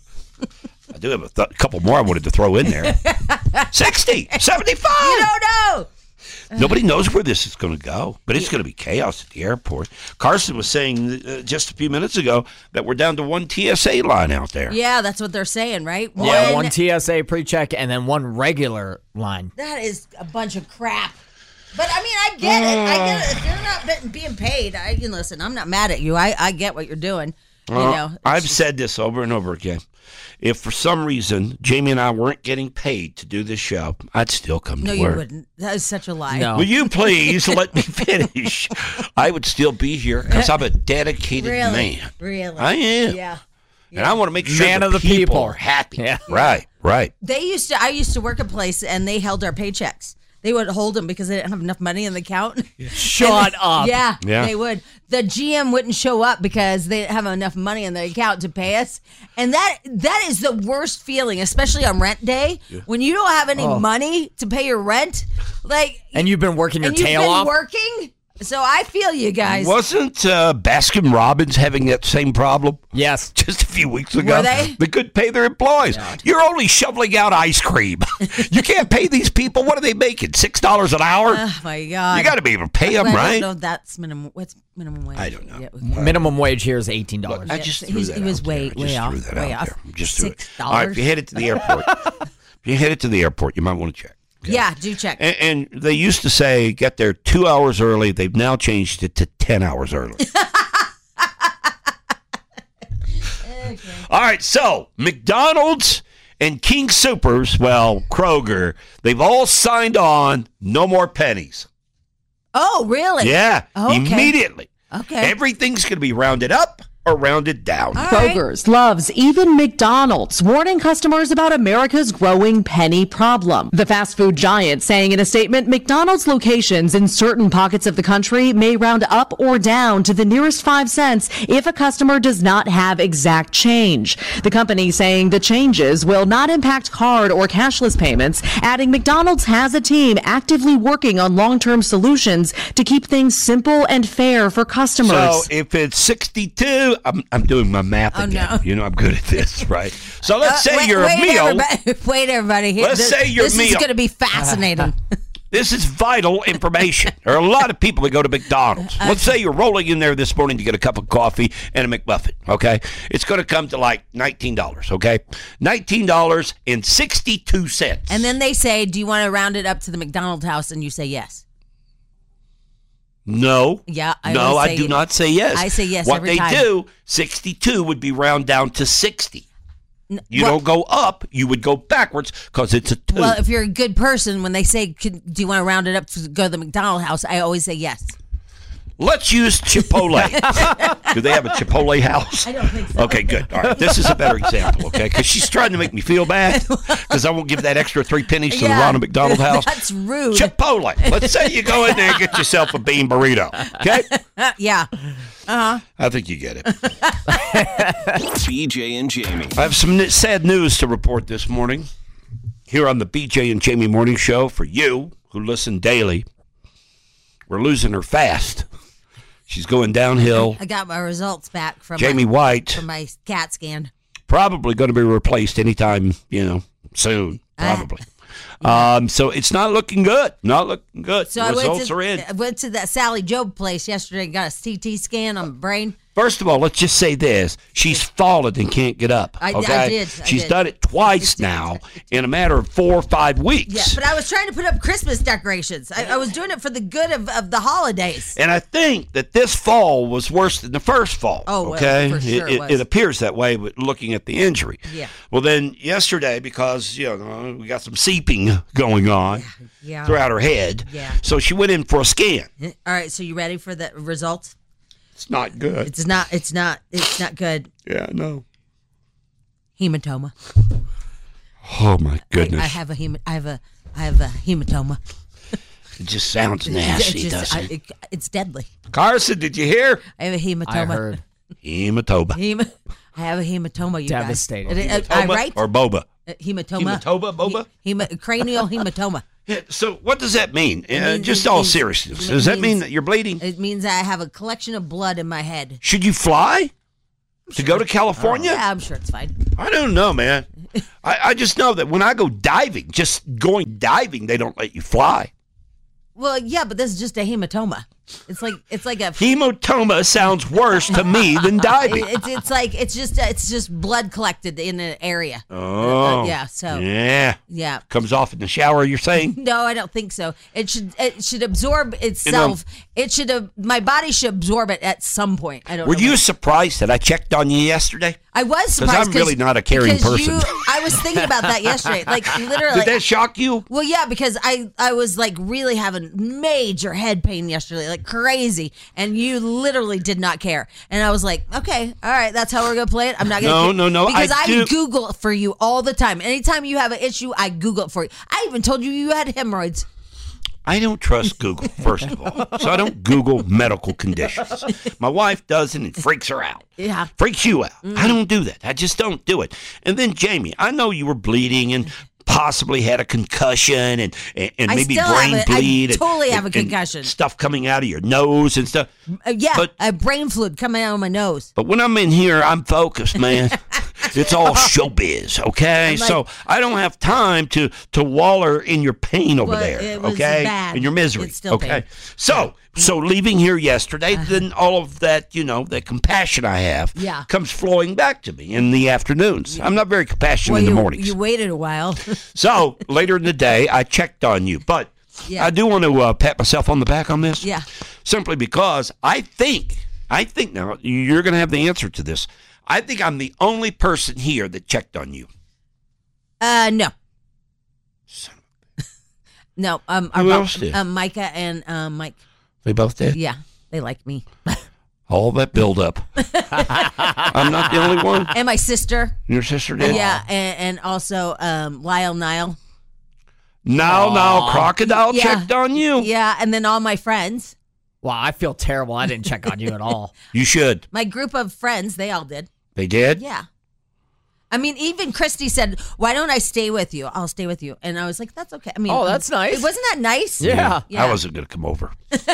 I do have a th- couple more I wanted to throw in there. sixty, seventy-five. You don't know. Nobody knows where this is going to go, but it's going to be chaos at the airport. Carson was saying uh, just a few minutes ago that we're down to one T S A line out there. Yeah, that's what they're saying, right? Yeah, one T S A pre-check and then one regular line. That is a bunch of crap. But I mean, I get it. I get it. If you're not be- being paid, I can listen. I'm not mad at you. I, I get what you're doing. You Uh, know, I've said this over and over again. If for some reason Jamie and I weren't getting paid to do this show, I'd still come no, to you work. wouldn't. That is such a lie. No. Will you please let me finish? I would still be here because I'm a dedicated Really? man. Really? I am. Yeah. And I want to make sure Man the, of the people, people. are happy. Yeah. Right, right. They used to. I used to work a place, and they held our paychecks. They would hold them because they didn't have enough money in the account. Shut up. Yeah, Yeah. they would. The G M wouldn't show up because they didn't have enough money in the account to pay us, and that that is the worst feeling, especially on rent day when you don't have any Oh. money to pay your rent. Like, And you've been working your and you've tail been off? working. So I feel you guys. Wasn't uh, Baskin Robbins having that same problem? Yes. Just a few weeks ago. Were they? They couldn't pay their employees. You're only shoveling out ice cream. You can't pay these people. What are they making? Six dollars an hour? Oh my God! You got to be able to pay them, I don't right? know. That's minimum. What's minimum wage? I don't know. Yeah. Minimum wage here is eighteen dollars. I just Yeah, threw he's- that he was out way- there. I way just off, threw that way out off. there. Just threw it. Six All right, if dollars? you headed to the airport, if you headed to the airport, you might want to check. Yeah, do check. And, and they used to say get there two hours early. They've now changed it to ten hours early. All right, so McDonald's and King Soopers, well, Kroger, they've all signed on. No more pennies. Oh, really? Yeah, Okay. immediately. Okay. Everything's going to be rounded up or rounded down. Kroger's, Love's, even McDonald's warning customers about America's growing penny problem. The fast food giant saying in a statement, McDonald's locations in certain pockets of the country may round up or down to the nearest five cents if a customer does not have exact change. The company saying the changes will not impact card or cashless payments, adding McDonald's has a team actively working on long-term solutions to keep things simple and fair for customers. So if it's sixty-two, I'm, I'm doing my math Oh, again. no. You know, I'm good at this, right? So let's Uh, say wait, your wait, meal. Everybody, wait, everybody. Here, Let's this, say your this is meal. going to be fascinating. This is vital information. There are a lot of people that go to McDonald's. Let's say you're rolling in there this morning to get a cup of coffee and a McMuffin, okay? It's going to come to like nineteen dollars, okay? nineteen dollars and sixty-two cents. And then they say, do you want to round it up to the McDonald's house? And you say yes. No. Yeah, I No, always I say do yes. not say yes. I say yes What every they time. do, sixty-two would be round down to sixty. You well- don't go up, you would go backwards because it's a two. Well, if you're a good person, when they say, "Can- do you want to round it up to go to the McDonald's house? I always say yes. Let's use Chipotle. Do they have a Chipotle house? I don't think so. Okay, good. All right. This is a better example, okay? Because she's trying to make me feel bad because I won't give that extra three pennies to Yeah, the Ronald McDonald house. That's rude. Chipotle. Let's say you go in there and get yourself a bean burrito, okay? Uh, yeah. Uh-huh. I think you get it. B J and Jamie. I have some n- sad news to report this morning here on the B J and Jamie Morning Show for you who listen daily. We're losing her fast. She's going downhill. I got my results back from Jamie my, White. from my CAT scan. Probably going to be replaced anytime, you know, soon. Probably. Um, so it's not looking good. Not looking good. So the I results went to, are in. I went to that Sally Job place yesterday and got a C T scan on my brain. First of all, let's just say this. She's fallen and can't get up. I, okay? I did. I She's did. done it twice now in a matter of four or five weeks. Yeah, but I was trying to put up Christmas decorations. I, I was doing it for the good of, of the holidays. And I think that this fall was worse than the first fall. Oh, well, okay? for sure it, it was. it appears that way, but looking at the injury. Yeah. Well, then yesterday, because you know we got some seeping going on Yeah. throughout her head, Yeah. so she went in for a scan. All right, so you ready for the results? It's not good. It's not. It's not. It's not good. Yeah, no. Hematoma. Oh my goodness! I, I have a hem. I have a. I have a hematoma. It just sounds nasty, It's just- doesn't I- it? it? It's deadly. Carson, did you hear? I have a hematoma. I heard. Hematoma. Hem- I have a hematoma. You Devastating. guys. Uh, uh, I Hematoma right? or boba? Uh, hematoma. Hematoma, boba? He, hema- cranial hematoma. Yeah, so what does that mean? It Uh, means- just it all means- seriousness. it Does that mean means- that you're bleeding? It means I have a collection of blood in my head. Should you fly to go to California? Yeah, I'm sure it's fine. I don't know, man. I, I just know that when I go diving, just going diving, they don't let you fly. Well, yeah, but this is just a hematoma. It's like it's like a Hematoma sounds worse to me than diving. It's it's like it's just it's just blood collected in an area. Oh, Uh, yeah. So yeah, yeah. comes off in the shower. You're saying? No, I don't think so. It should it should absorb itself. It should have my body should absorb it at some point. I don't. Were know you when. surprised that I checked on you yesterday? I was Because surprised I'm really not a caring because person. You, I was thinking about that yesterday. Like literally. Did that shock you? Well, yeah, because I I was like really having major head pain yesterday, like crazy, and you literally did not care. And I was like, okay, all right, that's how we're gonna play it. I'm not gonna. No, no, no, Because I I, do- Google it for you all the time. Anytime you have an issue, I Google it for you. I even told you you had hemorrhoids. I don't trust Google, first of all. So I don't Google medical conditions. My wife does it and it freaks her out. Yeah. Freaks you out. Mm. I don't do that. I just don't do it. And then, Jamie, I know you were bleeding and possibly had a concussion and, and, and I maybe still brain have a- I bleed. and- totally have a and- and concussion. stuff coming out of your nose and stuff. Uh, yeah, But- I have brain fluid coming out of my nose. But when I'm in here, I'm focused, man. It's all showbiz, okay? I'm like- so I don't have time to to waller in your pain over Well, there, it was okay? bad. In your misery, It's still okay? pain. So so leaving here yesterday, then all of that, you know, that compassion I have Yeah. comes flowing back to me in the afternoons. I'm not very compassionate Well, in the you, mornings. you waited a while. So later in the day, I checked on you, but Yeah. I do want to uh, pat myself on the back on this. Yeah. Simply because I think, I think now you're going to have the answer to this. I think I'm the only person here that checked on you. Uh, no. No, um, our Who bo- else did? Um, Micah and um, Mike. They both did? Yeah, they like me. All that buildup. I'm not the only one. And my sister. Your sister did? Yeah, and, and also um, Lyle Nile. Now, now, Crocodile Yeah. checked on you. Yeah, and then all my friends. Wow, I feel terrible. I didn't check on you at all. You should. My group of friends, they all did. They did? Yeah. I mean, even Christy said, "Why don't I stay with you? I'll stay with you." And I was like, "That's okay." I mean, Oh, that's nice. Wasn't that nice? Yeah. I wasn't going to come over.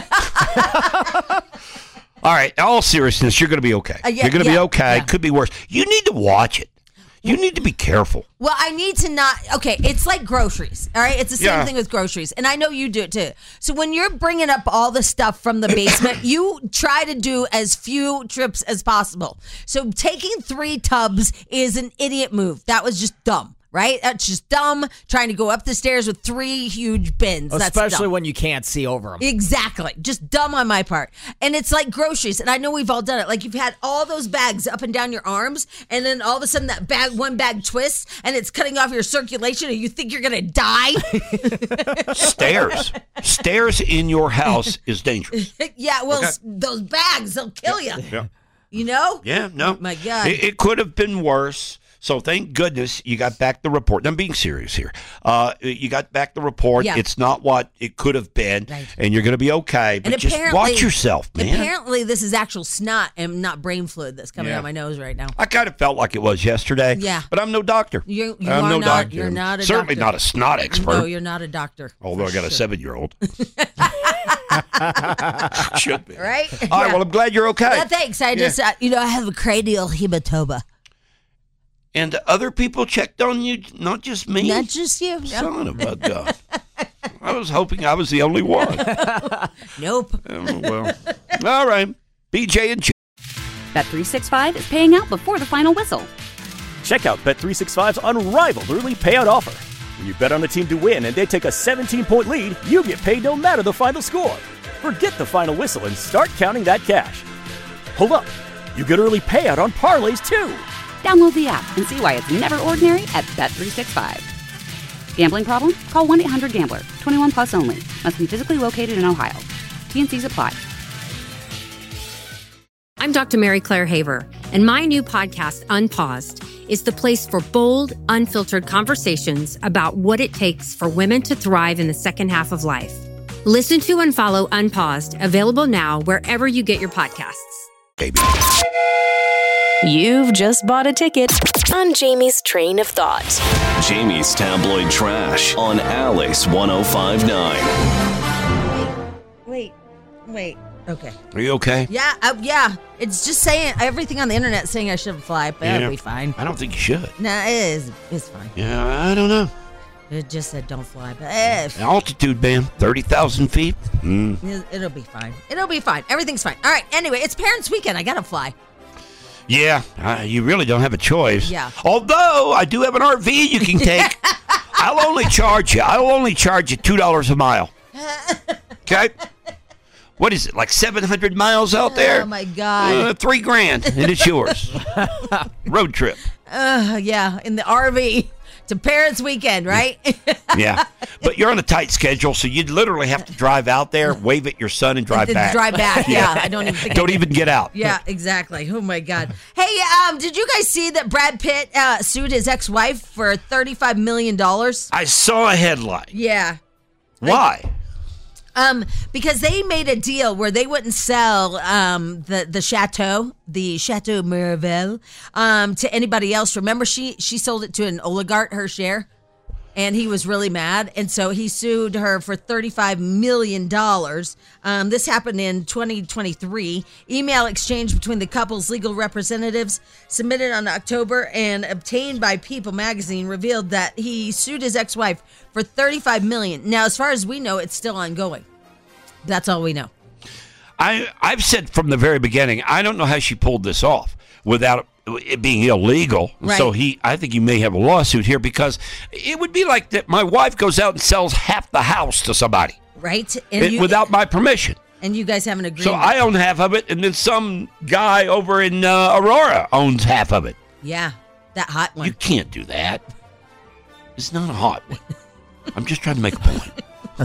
All right, all seriousness, you're going to be okay. Uh, yeah, you're going to be yeah, okay. yeah. Could be worse. You need to watch it. You need to be careful. Well, I need to not. Okay, it's like groceries. All right, it's the same Yeah. thing with groceries, and I know you do it too. So when you're bringing up all the stuff from the basement, you try to do as few trips as possible. So taking three tubs is an idiot move. That was just dumb. Right? That's just dumb. Trying to go up the stairs with three huge bins. That's Especially dumb. when you can't see over them. Exactly. Just dumb on my part. And it's like groceries. And I know we've all done it. Like you've had all those bags up and down your arms, and then all of a sudden that bag, one bag twists, and it's cutting off your circulation, and you think you're going to die. Stairs. Stairs in your house is dangerous. Yeah, well, Okay. s- those bags, they'll kill you. Yeah. You know? Yeah, no. My God. It, it could have been worse. So thank goodness you got back the report. I'm being serious here. Uh, you got back the report. Yeah. It's not what it could have been, Right. and you're going to be okay. But And just apparently- watch yourself, man. Apparently, this is actual snot and not brain fluid that's coming Yeah. out my nose right now. I kind of felt like it was yesterday. Yeah. But I'm no doctor. You, you I'm are no not. doctor. You're not a Certainly doctor. not a snot expert. No, you're not a doctor. Although I got a seven-year-old. Should be. Right? All right, Yeah. well, I'm glad you're okay. Yeah, thanks. I Yeah. just, uh, you know, I have a cranial hematoma. And other people checked on you, not just me. Not just you. No. Son of a gun. I was hoping I was the only one. Nope. Oh, well, all right. B J and J. Bet three sixty-five is paying out before the final whistle. Check out Bet three sixty-five's unrivaled early payout offer. When you bet on a team to win and they take a seventeen-point lead, you get paid no matter the final score. Forget the final whistle and start counting that cash. Hold up. You get early payout on parlays, too. Download the app and see why it's never ordinary at Bet three sixty-five. Gambling problem? Call one eight hundred gambler. twenty-one plus only. Must be physically located in Ohio. T N Cs apply. I'm Doctor Mary Claire Haver, and my new podcast, Unpaused, is the place for bold, unfiltered conversations about what it takes for women to thrive in the second half of life. Listen to and follow Unpaused, available now wherever you get your podcasts. Baby. You've just bought a ticket on Jamie's Train of Thought. Jamie's Tabloid Trash on Alice ten fifty-nine. Wait, wait. Okay. Are you okay? Yeah, uh, yeah. It's just saying everything on the internet saying I shouldn't fly, but Yeah. that'll be fine. I don't think you should. No, it is. It's fine. Yeah, I don't know. It just said don't fly, but eh, Altitude band, thirty thousand feet. Mm. it'll be fine. It'll be fine. Everything's fine. All right. Anyway, it's Parents' Weekend. I gotta fly. Yeah, uh, you really don't have a choice. Yeah. Although I do have an R V you can take. I'll only charge you. I'll only charge you two dollars a mile. Okay. What is it, like seven hundred miles out there? Oh my God. Uh, three grand, and it's yours. Road trip. Uh, yeah, in the R V to Parents' Weekend, right? Yeah, but you're on a tight schedule, so you'd literally have to drive out there, wave at your son, and drive Then back. Drive back. Yeah, I don't even think Don't I even get out. Yeah, exactly. Oh my God. Hey, um, did you guys see that Brad Pitt uh, sued his ex-wife for thirty-five million dollars? I saw a headline. Yeah. Why? Um, because they made a deal where they wouldn't sell um the the chateau, the Chateau Miraval, um to anybody else. Remember, she she sold it to an oligarch, her share, and he was really mad, and so he sued her for thirty-five million dollars. Um, this happened in twenty twenty-three. Email exchange between the couple's legal representatives submitted on October and obtained by People magazine revealed that he sued his ex-wife for thirty-five million dollars. Now, as far as we know, it's still ongoing. That's all we know. I, I've said from the very beginning, I don't know how she pulled this off without it being illegal. Right. So he, I think you may have a lawsuit here because it would be like that my wife goes out and sells half the house to somebody. Right? It- you, without my permission. And you guys have an agreement. So I own half of it, and then some guy over in uh, Aurora owns half of it. Yeah, that hot one. You can't do that. It's not a hot one. I'm just trying to make a point.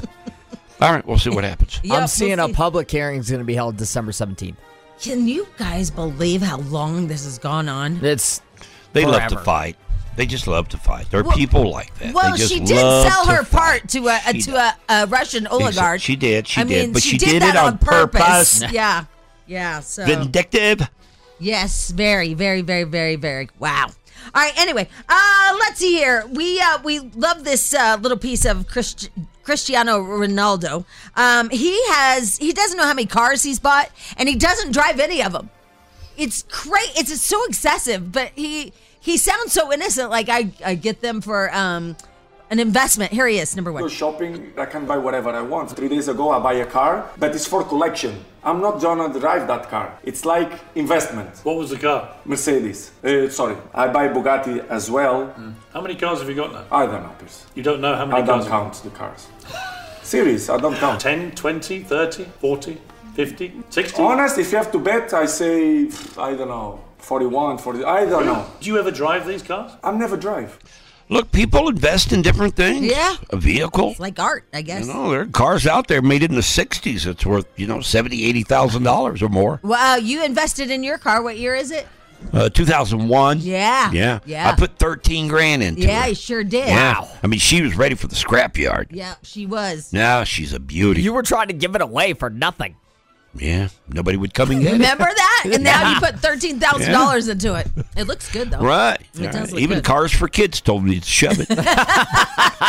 All right, we'll see what happens. Yep, I'm seeing we'll a see. public hearing is going to be held December seventeenth. Can you guys believe how long this has gone on? It's They love to forever. fight. They just love to fight. There are Well- people like that. Well, they just she did love sell to her fight. part to a, a She to a, a Russian oligarch. She did. She I did. mean, but she, she, did, did, that it on purpose. Yeah, yeah. So Vindictive. yes, very, very, very, very, very. Wow. All right. Anyway, uh, let's see here. We uh, we love this uh, little piece of Christ- Cristiano Ronaldo. Um, he has he doesn't know how many cars he's bought, and he doesn't drive any of them. It's crazy. It's, it's so excessive, but he he sounds so innocent. Like I, I get them for um, an investment. Here he is, number Go one. shopping, I can buy whatever I want. Three days ago, I buy a car, but it's for collection. I'm not gonna drive that car. It's like investment. What was the car? Mercedes. Uh, sorry, I buy Bugatti as well. How many cars have you got now? I don't know, Piers. You don't know how many I cars don't count the cars. Serious, I don't count. ten, twenty, thirty, forty, fifty, sixty? Honest, if you have to bet, I say, I don't know, forty-one, forty, I don't know. Do you ever drive these cars? I never drive. Look, people invest in different things. Yeah. A vehicle. It's like art, I guess. You know, there are cars out there made in the sixties that's worth, you know, seventy thousand dollars, eighty thousand dollars or more. Well, uh, you invested in your car. What year is it? Uh, two thousand one. Yeah. Yeah. Yeah. I put thirteen grand into Yeah, it. you sure did. Yeah. I mean, she was ready for the scrapyard. Yeah, she was. Now she's a beauty. You were trying to give it away for nothing. Yeah. Nobody would come and get it. Remember that? And now Yeah. you put thirteen thousand dollars into it. It looks good, though. Right. It Right. does look Even good. Cars for Kids told me to shove it.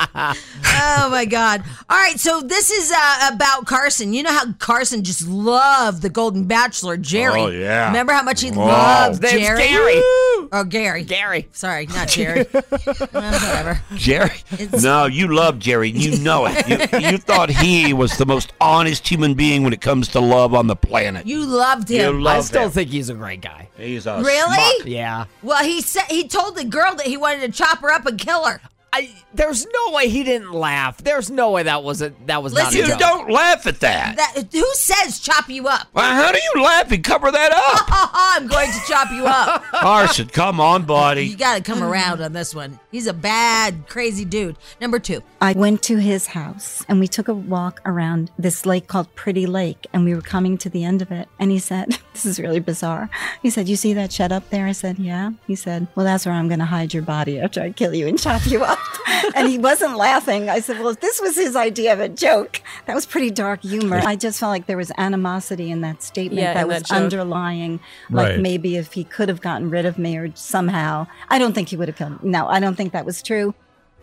Oh, my God. All right, so this is uh, about Carson. You know how Carson just loved the Golden Bachelor, Jerry. Oh, yeah. Remember how much he Whoa. loved It's Jerry? Gary. Oh, Gary. Gary. Sorry, not Jerry. Well, whatever. Jerry? It's- No, you love Jerry. You know it. You, you thought he was the most honest human being when it comes to love on the planet. You loved him. You loved I still him. think he's a great guy. He's a Really? schmuck. Yeah. Well, he said he told the girl that he wanted to chop her up and kill her. I, there's no way he didn't laugh. There's no way that was a, that was not a You joke. don't laugh at that. That who says chop you up? Well, how do you laugh and cover that up? I'm going to chop you up. Carson, come on, buddy. You got to come around on this one. He's a bad, crazy dude. Number two. I went to his house and we took a walk around this lake called Pretty Lake, and we were coming to the end of it. And he said, this is really bizarre. He said, you see that shed up there? I said, yeah. He said, well, that's where I'm going to hide your body after I kill you and chop you up. And he wasn't laughing. I said, well, if this was his idea of a joke, that was pretty dark humor. I just felt like there was animosity in that statement Yeah, that in was that joke. underlying. Like Right. maybe if he could have gotten rid of me or somehow. I don't think he would have killed me. No, I don't think that was true.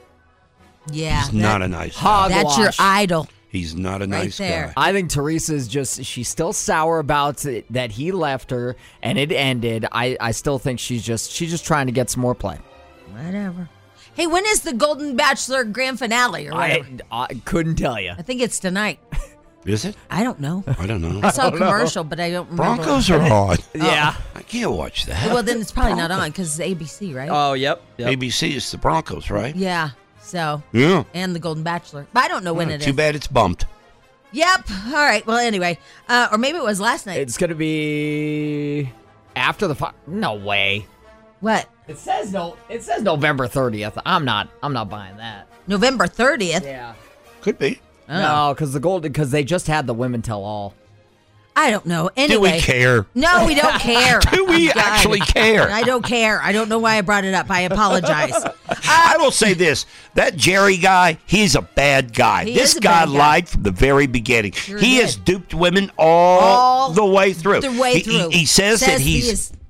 Yeah. He's not a nice guy. That's your idol. He's not a nice there. guy. I think Teresa's just, she's still sour about it, that he left her and it ended. I, I still think she's just, she's just trying to get some more play. Whatever. Hey, when is the Golden Bachelor grand finale or I, whatever? I couldn't tell you. I think it's tonight. Is it? I don't know. I don't know. I saw a I don't know. commercial, but I don't remember. Broncos are on. Yeah. I can't watch that. Well, then it's probably not on because it's A B C, right? Oh, yep. yep. A B C is the Broncos, right? Yeah. So. Yeah. And the Golden Bachelor. But I don't know when Oh, it too is. bad it's bumped. Yep. All right. Well, anyway. Uh, or maybe it was last night. It's going to be after the fi- No way. What? It says no. It says November thirtieth. I'm not. I'm not buying that. November thirtieth? Yeah. Could be. Oh. No, because the gold. Because they just had the women tell all. I don't know. Anyway. Do we care? No, we don't care. Do we God. actually care? I don't care. I don't know why I brought it up. I apologize. I will say this: that Jerry guy, he's a bad guy. He this is a guy, bad guy. lied from the very beginning. Sure he did. has duped women all, All the way through. The way He- through. He, he says, that he he's. is-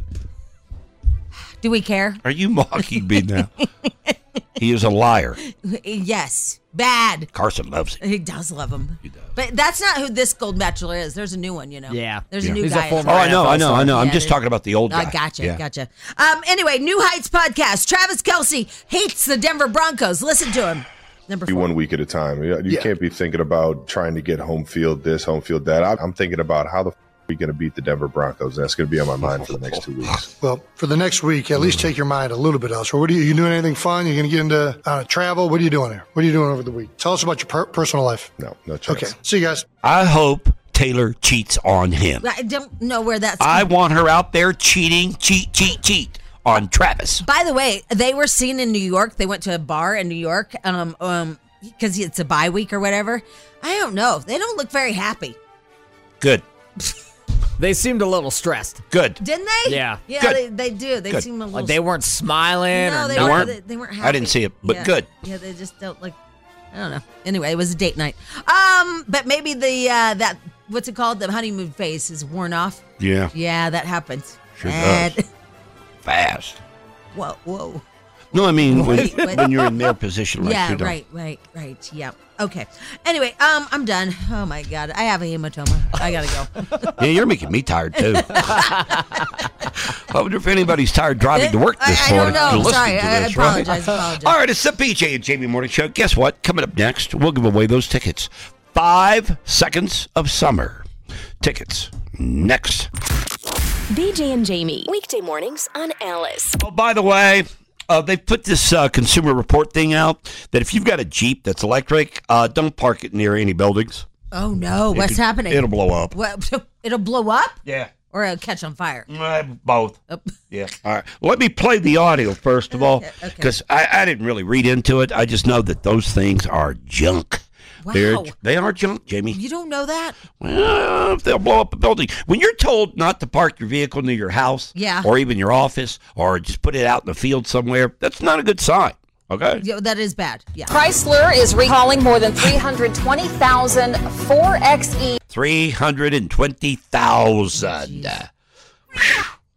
Do we care? Are you mocking me now? He is a liar. Yes. Bad. Carson loves him. He does love him. He does. But that's not who this Gold Bachelor is. There's a new one, you know. Yeah. There's Yeah. a new He's a guy. former Oh, I know, I know, I know. I'm Yeah, just there- talking about the old guy. I gotcha, Yeah. gotcha. Um. Anyway, New Heights podcast. Travis Kelce hates the Denver Broncos. Listen to him. Number four. One week at a time. You you Yeah. can't be thinking about trying to get home field this, home field that. I- I'm thinking about how the f- are we going to beat the Denver Broncos. That's going to be on my mind for the next two weeks. Well, for the next week, at least take your mind a little bit elsewhere. What are you, you doing anything fun? You're going to get into uh, travel? What are you doing here? What are you doing over the week? Tell us about your per- personal life. No, no chance. Okay. See you guys. I hope Taylor cheats on him. I don't know where that's. I want her out there cheating, cheat, cheat, cheat on Travis. By the way, they were seen in New York. They went to a bar in New York, um, um, because it's a bye week or whatever. I don't know. They don't look very happy, Good. They seemed a little stressed. Good. didn't they? Yeah. Yeah, Good. they, they do. They Good. seem a little. Like they weren't smiling No, or they They weren't. weren't? They, they weren't happy. I didn't see it, but Yeah. good. Yeah, they just don't like. I don't know. Anyway, it was a date night. Um, but maybe the uh, that what's it called? The honeymoon phase is worn off. Yeah. Yeah, that happens. Sure And- does. Fast. Whoa, whoa. No, I mean when, Wait, what? when you're in their position, like yeah, you don't. right, right, right. Yeah. Okay. Anyway, um, I'm done. Oh my God, I have a hematoma. I gotta go. Yeah, you're making me tired too. I wonder if anybody's tired driving to work this I- I morning. don't know. listening Sorry, to I this, apologize, right? apologize. All right, it's the B J and Jamie Morning Show. Guess what? Coming up next, we'll give away those tickets. Five seconds of summer tickets next. B J and Jamie, weekday mornings on Alice. Oh, by the way, uh, they put this uh, consumer report thing out that if you've got a Jeep that's electric, uh, don't park it near any buildings. Oh no, It what's could- happening? It'll blow up. What, it'll blow up? Yeah. Or it'll catch on fire? Uh, both. Oh. Yeah. All right. Let me play the audio first of all, Okay, okay. because I, I didn't really read into it. I just know that those things are junk. Wow. They're, they are junk, Jamie. You don't know that? Well, if they'll blow up a building. When you're told not to park your vehicle near your house, Yeah. or even your office, or just put it out in the field somewhere, that's not a good sign. Okay. Yeah, that is bad. Yeah. Chrysler is recalling more than three hundred twenty thousand four X E. Three hundred and twenty thousand.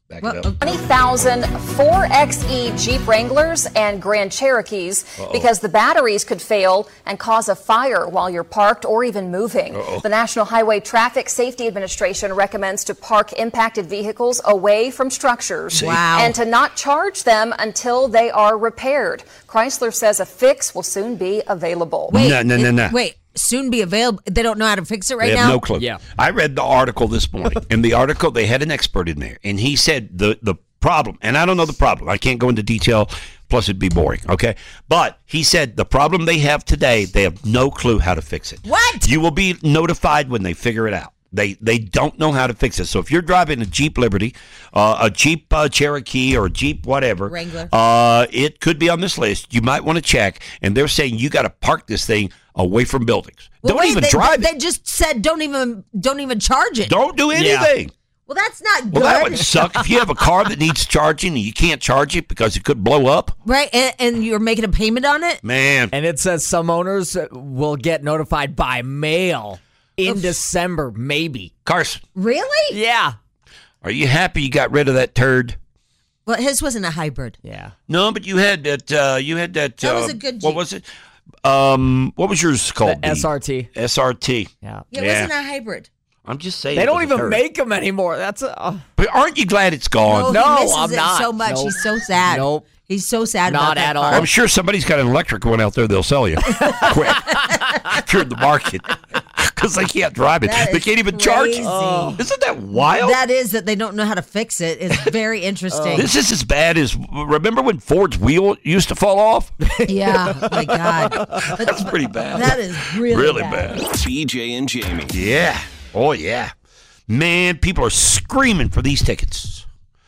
Back it up. twenty thousand four X E Jeep Wranglers and Grand Cherokees Uh-oh. because the batteries could fail and cause a fire while you're parked or even moving. Uh-oh. The National Highway Traffic Safety Administration recommends to park impacted vehicles away from structures Wow. and to not charge them until they are repaired. Chrysler says a fix will soon be available. Wait, No, no, no, it- no. Wait, soon be available. They don't know how to fix it right They now? have no clue. I read the article this morning. In the article, they had an expert in there, and he said the the problem, and I don't know the problem. I can't go into detail, plus it'd be boring, okay? But he said the problem they have today, they have no clue how to fix it. What? You will be notified when they figure it out. They they don't know how to fix it. So if you're driving a Jeep Liberty, uh, a Jeep uh, Cherokee, or a Jeep whatever, Wrangler. uh, it could be on this list. You might want to check. And they're saying you got to park this thing away from buildings. Well, don't wait, even they, drive they, it. they just said don't even don't even charge it. Don't do anything. Well, that's not good. Well, that would suck if you have a car that needs charging and you can't charge it because it could blow up. Right, and, and you're making a payment on it? Man. And it says some owners will get notified by mail in Oof. December, maybe. Carson, Really? Yeah. are you happy you got rid of that turd? Well, his wasn't a hybrid. Yeah. No, but you had that. Uh, you had that. That uh, was a good What Jeep. was it? Um, what was yours called? The S R T. S R T. Yeah. Yeah, it wasn't a hybrid. I'm just saying. They it don't was a even turd. make them anymore. That's a. Uh, But aren't you glad it's gone? No, he misses I'm it not. so much. Nope. He's so sad. Nope. He's so sad Not about that at all. car. I'm sure somebody's got an electric one out there they'll sell you quick if you're in the market because they can't drive it. That They is can't even charge it. crazy. Isn't that wild? That is that they don't know how to fix it. It's very interesting. This is as bad as remember when Ford's wheel used to fall off? Yeah, oh my God. That's pretty bad. That is really, really bad. bad. B J and Jamie. Yeah. Oh yeah. Man, people are screaming for these tickets.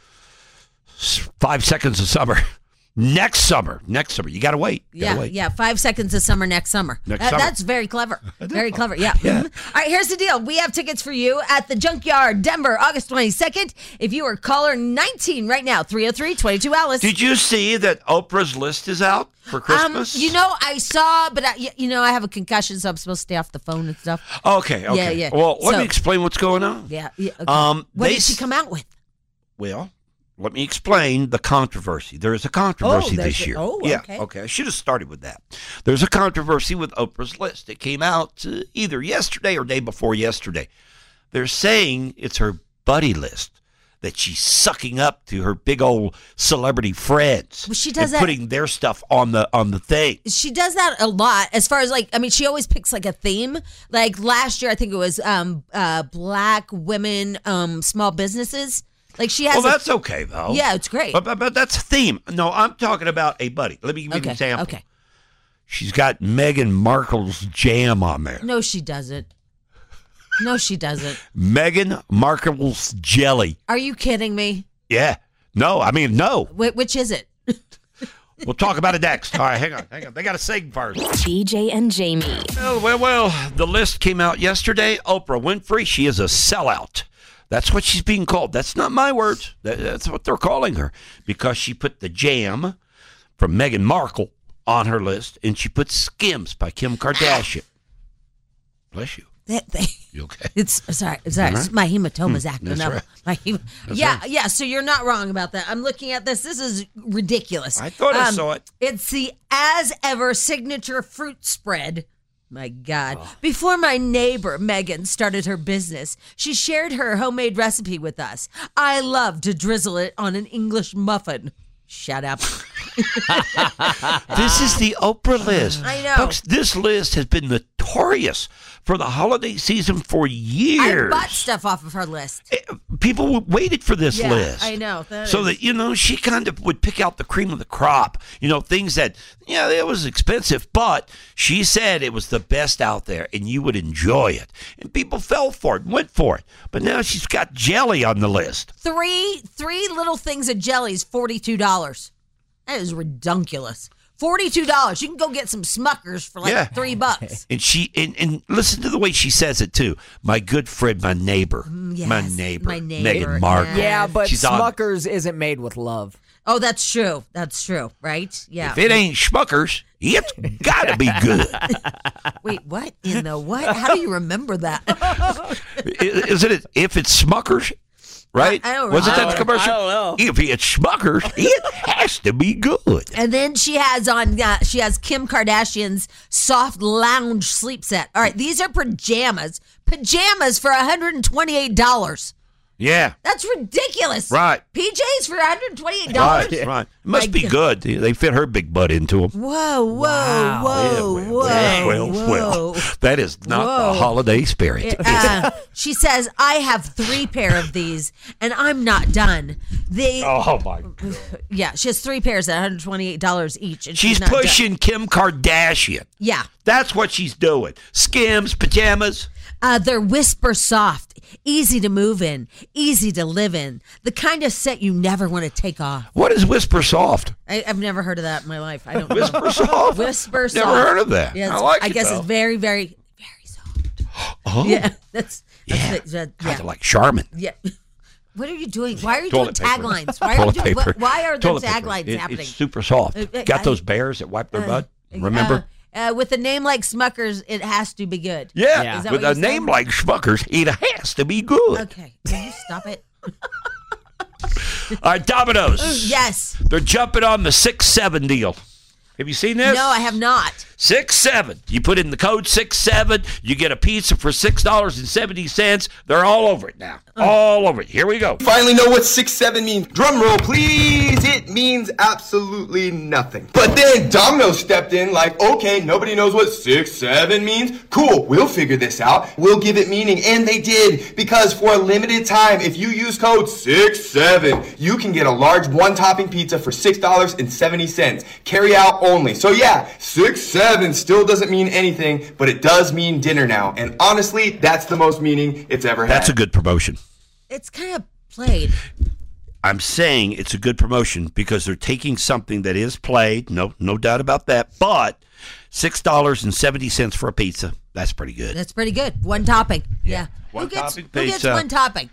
S- Five seconds of summer. Next summer. Next summer. You got to wait. You gotta Yeah, wait. yeah. Five seconds of summer next summer. Next That- summer. That's very clever. Very clever. Yeah. Mhm. All right, here's the deal. We have tickets for you at the Junkyard, Denver, August twenty-second. If you are caller nineteen right now, three oh three, twenty-two Alice. Did you see that Oprah's list is out for Christmas? Um, you know, I saw, but I, y- you know, I have a concussion, so I'm supposed to stay off the phone and stuff. Okay, okay. Yeah, yeah. Well, let So- me explain what's going on. Yeah. yeah okay. Um, what they did she s- come out with? Well, let me explain the controversy. There is a controversy there's this a- year. oh, yeah, okay. okay. I should have started with that. There's a controversy with Oprah's list. It came out uh, either yesterday or day before yesterday. They're saying it's her buddy list that she's sucking up to her big old celebrity friends. Well, she does and that- putting their stuff on the on the thing. She does that a lot as far as like, I mean, she always picks like a theme. Like last year, I think it was um, uh, black women, um, small businesses. Like she has. Well, a- that's okay though. Yeah, it's great. But, but, but that's a theme. No, I'm talking about a buddy. Let me give you Okay, an example. okay. She's got Meghan Markle's jam on there. No, she doesn't. No, she doesn't. Meghan Markle's jelly. Are you kidding me? Yeah. No, I mean, no. Wh- which is it? We'll talk about it next. All right, hang on, hang on. They got to sing first. B J and Jamie. Well, well, well, the list came out yesterday. Oprah Winfrey, she is a sellout. That's what she's being called. That's not my words. That- That's what they're calling her because she put the jam from Meghan Markle on her list, and she put Skims by Kim Kardashian. Bless you. That, they, You okay? It's sorry, sorry. All right. it's My hematoma's Hmm, acting that's up. right. My hem- That's yeah, right. yeah. So you're not wrong about that. I'm looking at this. This is ridiculous. I thought I saw it. It's the As Ever signature fruit spread. My God. Before my neighbor, Megan, started her business, she shared her homemade recipe with us. I love to drizzle it on an English muffin. Shut up. This is the Oprah list. I know. Folks, this list has been notorious for the holiday season for I years. bought stuff off of her list. People waited for this Yeah, list. I know. That so is- that, you know, she kind of would pick out the cream of the crop. You know, things that, yeah, it was expensive, but she said it was the best out there and you would enjoy it. And people fell for it, went for it. But now she's got jelly on the list. Three three little things of jelly is forty-two dollars. That is redunculous. forty-two dollars. You can go get some Smuckers for like Yeah. three bucks. And she and, and listen to the way she says it too. My good friend, my neighbor, Mm, yes, my neighbor, my neighbor, Meghan Markle. yeah, but She's on- Smuckers isn't made with love. Oh, that's true. That's true, right? Yeah. If it ain't Schmuckers, it's gotta be good. Wait, what in the what? How do you remember that? I- Isn't it? If it's Smuckers, right? I, I don't Wasn't that remember. the commercial? I don't know. If it's Schmuckers, it has to be good. And then she has on, uh, she has Kim Kardashian's soft lounge sleep set. All right, these are pajamas. Pajamas for one hundred twenty-eight dollars. Yeah. That's ridiculous. Right. P Js for one hundred twenty-eight dollars? Right, right. It must My be God. good. They fit her big butt into them. Whoa, whoa, Wow. whoa, Yeah, whoa, well, well, whoa. well, that is not Whoa. the holiday spirit. It- uh, she says, I have three pair of these, and I'm not done. They, oh, my. yeah, she has three pairs at one hundred twenty-eight dollars each. And She's she's not done. pushing Kim Kardashian. Yeah. That's what she's doing. Skims, pajamas. Uh, they're whisper soft, easy to move in, easy to live in. The kind of set you never want to take off. What is Whisper Soft? I, I've never heard of that in my life. I don't know. Whisper Soft? Whisper soft. Never heard of that. Yeah, I it's- like I it, guess though. it's very, very, very soft. Oh. Yeah, that's, that's Yeah. it, that- Kind yeah. of like Charmin. Yeah. What are you doing? Why are you Toilet doing paper. taglines? Why are you Toilet doing? paper. What, why are the Toilet paper. taglines It- happening? It's super soft. Uh, uh, Got I- those bears that wipe their uh, butt? Remember? Uh, uh, with a name like Smuckers, it has to be good. yeah. Is that With what a you name said? like Schmuckers, it has to be good. Okay, can you stop it? All right, Domino's. Yes. They're jumping on the six seven deal. Have you seen this? No, I have not. Six seven. You put in the code six seven. You get a pizza for six dollars and seventy cents. They're all over it now. All over it. Here we go. Finally know what six seven means. Drum roll, please. It means absolutely nothing. But then Domino stepped in like, okay, nobody knows what six seven means. Cool, we'll figure this out. We'll give it meaning. And they did. Because for a limited time, if you use code six seven, you can get a large one-topping pizza for six dollars and seventy cents. Carry out only. So yeah, six seven still doesn't mean anything, but it does mean dinner now. And honestly, that's the most meaning it's ever had. That's a good promotion. It's kind of played. I'm saying it's a good promotion because they're taking something that is played, no no doubt about that, but six dollars and seventy cents for a pizza, that's pretty good. That's pretty good. One topping. Yeah. One who gets, topping who gets pizza. one topping?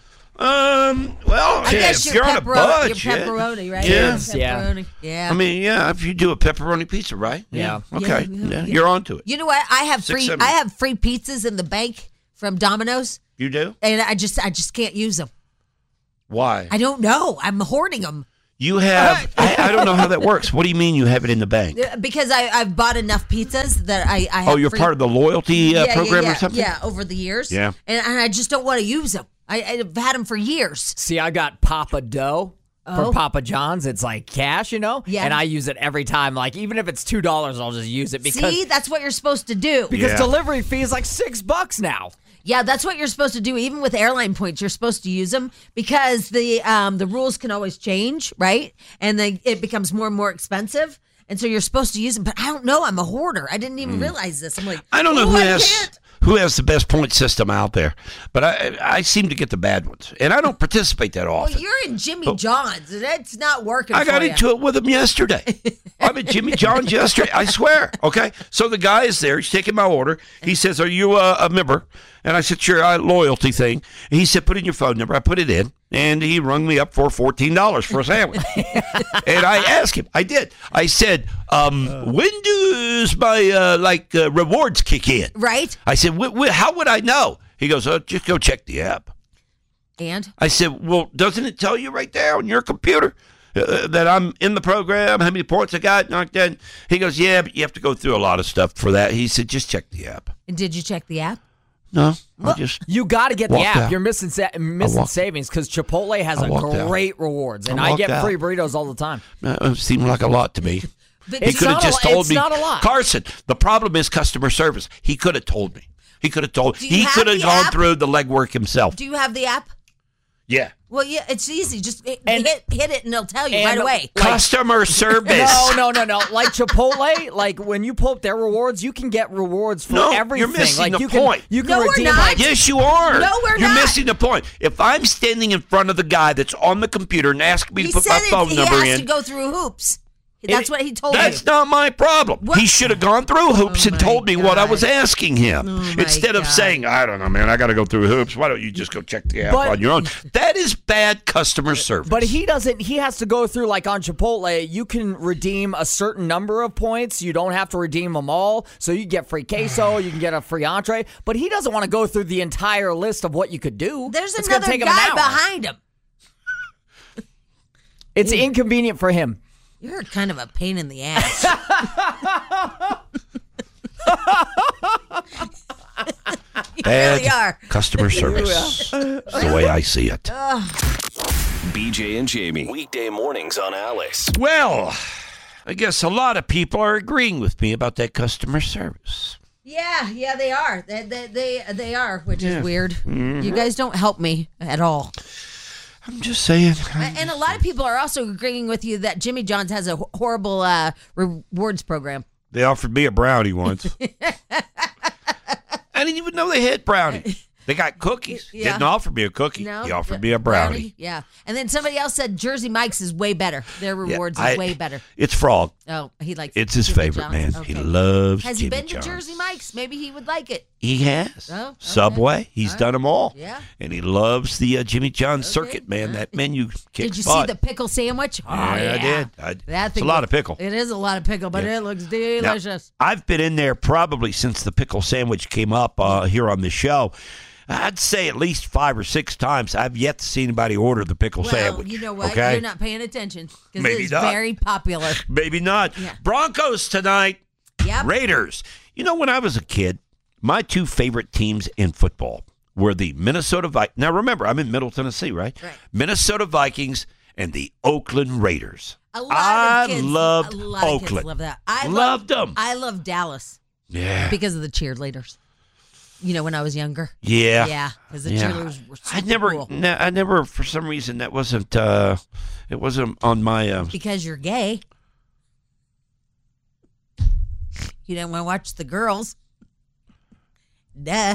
Um, well, I yeah, guess if your you're on a pepperoni, budget. your pepperoni, right? Yeah. Pepperoni. Yeah. I mean, yeah, if you do a pepperoni pizza, right? Yeah. Okay, Yeah, yeah, yeah, yeah. you're on to it. You know what? I have Six, free. seven. I have free pizzas in the bank from Domino's, You do? and I just, I just can't use them. Why? I don't know. I'm hoarding them You have, I, I don't know how that works. What do you mean you have it in the bank? because I, I've bought enough pizzas that I, I have Oh, you're free- part of the loyalty uh, yeah, program yeah, yeah, or something? Yeah, over the years. Yeah. and, and I just don't want to use them. I, I've had them for years. See, I got Papa Dough Oh. from Papa John's. It's like cash, you know? Yeah. And I use it every time. Like, even if it's two dollars, I'll just use it because, See, that's what you're supposed to do. because Yeah. delivery fee is like six bucks now. Yeah, that's what you're supposed to do. Even with airline points, you're supposed to use them because the um, the rules can always change, right? And then it becomes more and more expensive. And so you're supposed to use them. But I don't know. I'm a hoarder. I didn't even realize this. I'm like, Mm. I don't know "Oh, who I has can't." who has the best point system out there, but I I seem to get the bad ones, and I don't participate that Well, often. you're in Jimmy John's. and That's not working. I got for into you. it with him yesterday. I'm at Jimmy John's yesterday. I swear. Okay. So the guy is there. He's taking my order. He says, "Are you a, a member?" And I said, "Sure." I loyalty thing. And he said, "Put in your phone number." I put it in, and he rung me up for fourteen dollars for a sandwich. And I asked him. I did. I said, um, "When does my uh, like uh, rewards kick in?" Right. I said, "Wh- wh- "How would I know?" He goes, "Oh, just go check the app." And I said, "Well, doesn't it tell you right there on your computer uh, that I'm in the program, how many points I got?" And like that. He goes, "Yeah, but you have to go through a lot of stuff for that." He said, "Just check the app." And did you check the app? No, I just You got to get the Walked app. out. You're missing sa- missing walked- savings because Chipotle has I a walked out. great rewards, and I I, walked get out. free burritos all the time. uh, it seemed like a lot to me. But He It's could have not a just lo- told it's me, not a lot. Carson. The problem is customer service. He could have told me. He could have told. Do you He have could have the gone app? through the legwork himself. Do you have the app? Yeah. Well, yeah, it's easy. Just hit, And- hit, hit it and they'll tell you and- right away. Customer service. No, no, no, no. Like Chipotle, like when you pull up their rewards, you can get rewards for No, everything. you're missing like the you point. Can, you can No, we're redeem not. like Yes, you are. No, we're You're not. missing the point. If I'm standing in front of the guy that's on the computer and asking me He to put said my it, phone he number has in, to go through hoops. That's it, what he told that's me. That's not my problem. What? He should have gone through hoops oh and told me God. what I was asking him. Oh Instead of God. saying, I don't know, man, I got to go through hoops. Why don't you just go check the app but, on your own? That is bad customer service. But he doesn't, he has to go through, like on Chipotle, you can redeem a certain number of points. You don't have to redeem them all. So you get free queso, you can get a free entree. But he doesn't want to go through the entire list of what you could do. There's it's another guy behind him. It's yeah. inconvenient for him. You're kind of a pain in the ass. Bad really are. customer service. That's the way I see it. B J and Jamie, weekday mornings on Alice. Well, I guess a lot of people are agreeing with me about that customer service. Yeah, yeah, they are. They they they, they are, which yeah. is weird. Mm-hmm. You guys don't help me at all. I'm just saying. I'm and a lot of people are also agreeing with you that Jimmy John's has a horrible uh, rewards program. They offered me a brownie once. I didn't even know they had brownies. They got cookies. Yeah. Didn't offer me a cookie. No, he offered me a brownie. brownie. Yeah. And then somebody else said Jersey Mike's is way better. Their rewards yeah, I, is way better. It's Frog. Oh, he likes It's his Jimmy favorite, John's. man. Okay. He loves Has Jimmy he been John's. to Jersey Mike's? Maybe he would like it. He has. Oh, okay. Subway. He's right. done them all. Yeah. And he loves the uh, Jimmy John's okay. circuit, man. That menu kicks Did you butt. see the pickle sandwich? Oh, yeah, yeah. I did. I, that it's a lot of pickle. It is a lot of pickle, but yeah. it looks delicious. Now, I've been in there probably since the pickle sandwich came up uh, here on the show. I'd say at least five or six times. I've yet to see anybody order the pickle well, sandwich. You know what? Okay? You're not paying attention because Maybe it is not. very popular. Maybe not. Yeah. Broncos tonight. Yep. Raiders. You know, when I was a kid, my two favorite teams in football were the Minnesota Vikings. Now, remember, I'm in Middle Tennessee, right? Right. Minnesota Vikings and the Oakland Raiders. A lot I of kids, loved a lot Oakland. Of kids love that. I loved love, them. I love Dallas. Yeah. Because of the cheerleaders. You know, when I was younger. Yeah. Yeah. Because the yeah. cheerleaders were super I never, cool. ne- I never, for some reason, that wasn't, uh, it wasn't on my. Uh, because you're gay. You didn't want to watch the girls. Duh.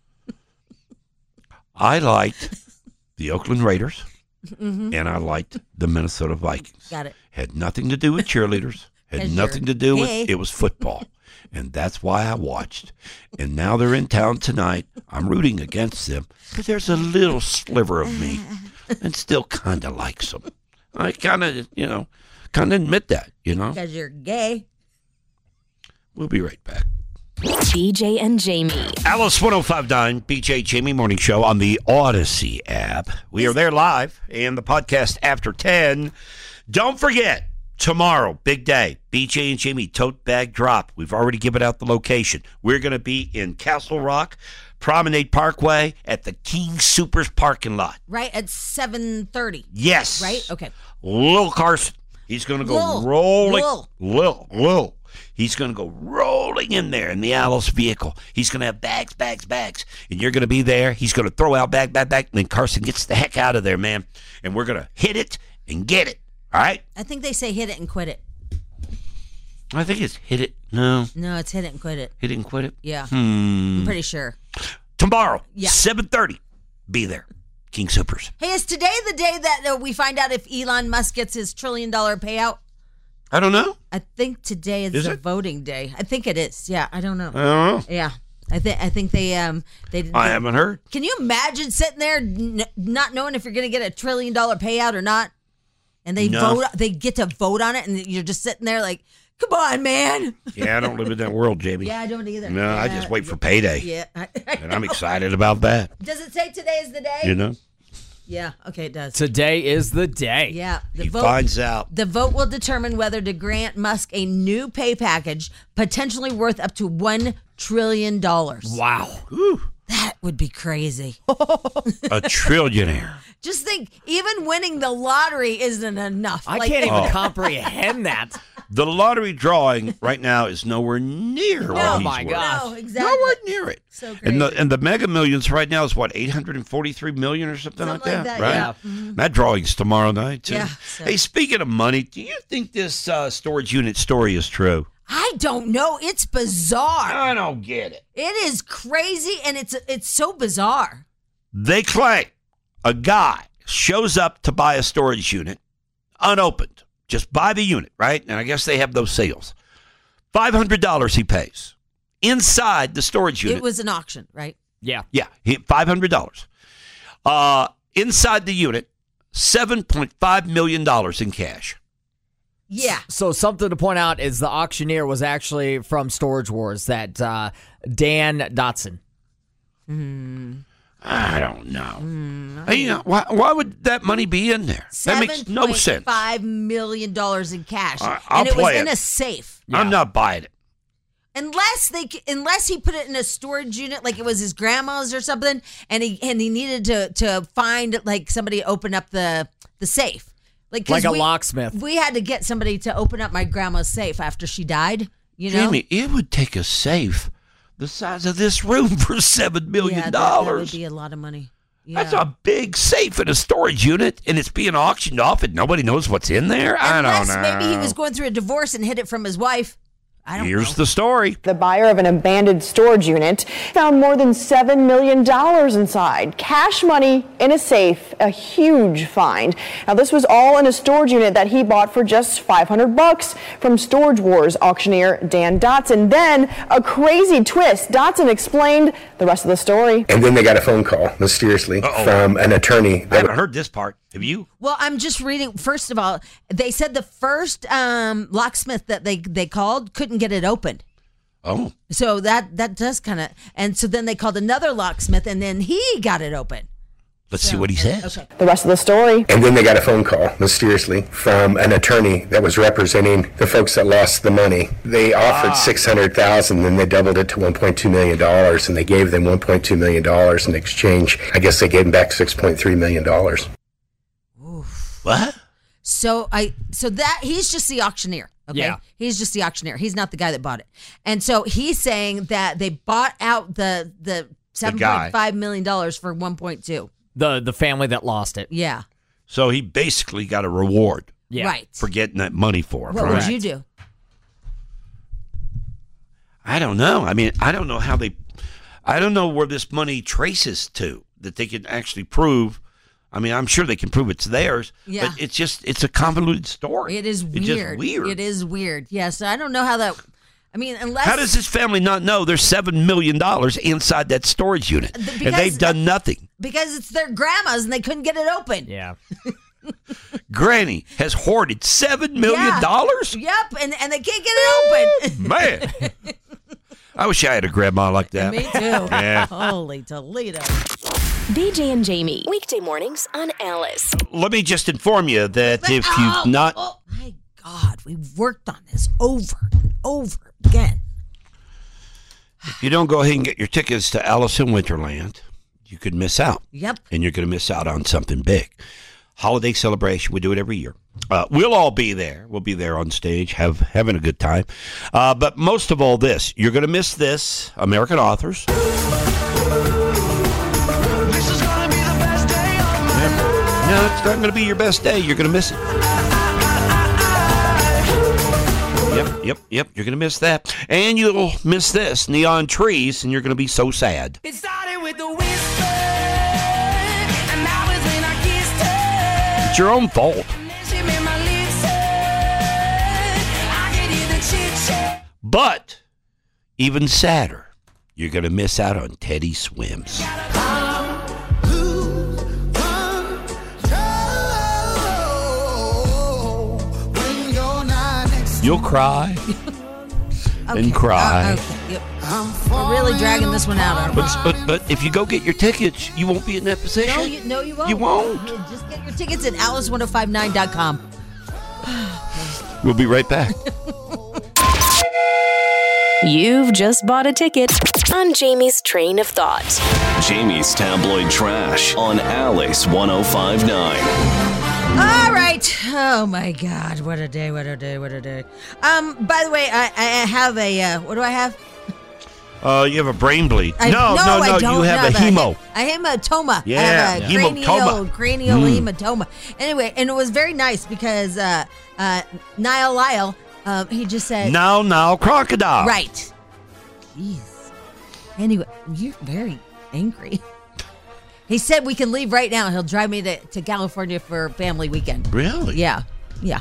I liked the Oakland Raiders, mm-hmm. and I liked the Minnesota Vikings. Got it. Had nothing to do with cheerleaders. Had nothing to do with it was football. And that's why I watched. And now they're in town tonight. I'm rooting against them. But there's a little sliver of me that still kind of likes them. I kind of, you know, kind of admit that, you know. Because you're gay. We'll be right back. B J and Jamie. Alice one oh five point nine, B J Jamie Morning Show on the Odyssey app. We are there live and the podcast after ten. Don't forget. Tomorrow, big day, B J and Jamie Tote Bag Drop. We've already given out the location. We're going to be in Castle Rock, Promenade Parkway at the King Soopers parking lot. Right at seven thirty. Yes. Right? Okay. Lil Carson. He's going to go Lil. rolling. Lil. Lil. Lil. He's going to go rolling in there in the Alice vehicle. He's going to have bags, bags, bags. And you're going to be there. He's going to throw out bag, bag, bag. And then Carson gets the heck out of there, man. And we're going to hit it and get it. All right? I think they say hit it and quit it. I think it's hit it. No. No, it's hit it and quit it. Hit it and quit it? Yeah. Hmm. I'm pretty sure. Tomorrow, yeah. seven thirty. Be there. King Soopers. Hey, is today the day that uh, we find out if Elon Musk gets his trillion dollar payout? I don't know. I think today is, is the it? voting day. I think it is. Yeah, I don't know. I don't know. Yeah. I think I think they um they. I they, haven't heard. Can you imagine sitting there n- not knowing if you're going to get a trillion dollar payout or not? And they No. vote. They get to vote on it, and you're just sitting there like, "Come on, man." Yeah, I don't live in that world, Jamie. Yeah, I don't either. No, yeah. I just wait for payday. Yeah, and I'm excited about that. Does it say today is the day? You know. Yeah. Okay, it does. Today is the day. Yeah. The he vote, finds out. The vote will determine whether to grant Musk a new pay package, potentially worth up to one trillion dollars. Wow. Whew. That would be crazy. A trillionaire. Just think, even winning the lottery isn't enough. I Like, can't even Oh. comprehend that. The lottery drawing right now is nowhere near No, what he's my worth. gosh. No, exactly. Nowhere near it. So crazy. And the and the Mega Millions right now is what, eight hundred forty-three million or something, Something like like that, that, right? yeah. Mhm. That drawing's tomorrow night too. Yeah, so- Hey, speaking of money, do you think this uh, storage unit story is true? I don't know. It's bizarre. I don't get it. It is crazy, and it's it's so bizarre. They claim a guy shows up to buy a storage unit unopened. Just buy the unit, right? And I guess they have those sales. five hundred dollars he pays inside the storage unit. It was an auction, right? Yeah. Yeah, he, five hundred dollars. Uh, inside the unit, seven point five million dollars in cash. Yeah. So something to point out is the auctioneer was actually from Storage Wars, that uh, Dan Dotson. Mm. I don't know. Mm, I you know why, why would that money be in there? That makes no sense. seven point five million dollars in cash. Uh, I'll and it was play in it. a safe. Yeah. I'm not buying it. Unless they, unless he put it in a storage unit, like it was his grandma's or something, and he and he needed to to find like somebody to open up the the safe, like 'cause like a we, locksmith. We had to get somebody to open up my grandma's safe after she died. You know, Jamie, it would take a safe the size of this room for seven million yeah, that, dollars. that would be a lot of money. Yeah. That's a big safe in a storage unit, and it's being auctioned off, and nobody knows what's in there. I Unless don't know. maybe he was going through a divorce and hid it from his wife. I don't Here's know. the story. The buyer of an abandoned storage unit found more than seven million dollars inside. Cash money in a safe, a huge find. Now, this was all in a storage unit that he bought for just five hundred bucks from Storage Wars auctioneer Dan Dotson. Then, a crazy twist. Dotson explained the rest of the story. And then they got a phone call, mysteriously, Uh-oh. from an attorney. I That haven't heard this part. Have you? Well, I'm just reading. First of all, they said the first um, locksmith that they they called couldn't get it opened. Oh. So that that does kind of, and so then they called another locksmith, and then he got it open. Let's see what he says. Okay. The rest of the story. And then they got a phone call, mysteriously, from an attorney that was representing the folks that lost the money. They offered Ah. six hundred thousand dollars, and they doubled it to one point two million dollars, and they gave them one point two million dollars in exchange. I guess they gave them back six point three million dollars. What? So I so that he's just the auctioneer. Okay. Yeah. He's just the auctioneer. He's not the guy that bought it. And so he's saying that they bought out the the seven point five million dollars for one point two. The the family that lost it. Yeah. So he basically got a reward Yeah. Right. for getting that money for him. What right? would you do? I don't know. I mean, I don't know how they, I don't know where this money traces to that they can actually prove. I mean, I'm sure they can prove it's theirs, Yeah. but it's just, it's a convoluted story. It is It's weird. just weird. It is weird. Yes. I don't know how that. I mean, unless How does this family not know there's seven million dollars inside that storage unit? Because- and they've done nothing. because it's their grandma's and they couldn't get it open. Yeah. Granny has hoarded seven million dollars? Yep, and and they can't get it open. Man. I wish I had a grandma like that. Me too. Yeah. Holy Toledo. B J and Jamie, weekday mornings on Alice. Let me just inform you that if Oh, you've not... oh my God, we've worked on this over and over again. If you don't go ahead and get your tickets to Alice in Winterland, you could miss out. Yep. And you're going to miss out on something big. Holiday celebration. We do it every year. Uh, we'll all be there. We'll be there on stage, have having a good time. Uh, but most of all this, you're going to miss this, American Authors. No, it's not going to be your best day. You're going to miss it. Yep, yep, yep. You're going to miss that. And you'll miss this, Neon Trees, and you're going to be so sad. It started with the whisper, and that was when I kissed her. It's your own fault. She made my lips hurt. I could hear the chit-chat. But even sadder, you're going to miss out on Teddy Swims. You'll cry and cry. Uh, okay. Yep. We're really dragging this one out. aren't we? But, but but if you go get your tickets, you won't be in that position. No, you, no, you won't. You won't. You just get your tickets at alice ten fifty-nine dot com. We'll be right back. You've just bought a ticket on Jamie's train of thought. Jamie's tabloid trash on Alice ten fifty-nine. All right. Oh my God! What a day! What a day! What a day! Um. By the way, I, I have a. Uh, what do I have? Uh, you have a brain bleed. I, no, no, no. I don't You have know a that. hemo. A hematoma. Yeah, I have a hematoma. cranial, cranial Mm. hematoma. Anyway, and it was very nice because uh, uh, Niall Lyle, uh, he just said, Now, now, crocodile. Right. Jeez. Anyway, you're very angry. He said we can leave right now. He'll drive me to, to California for family weekend. Really? Yeah. Yeah.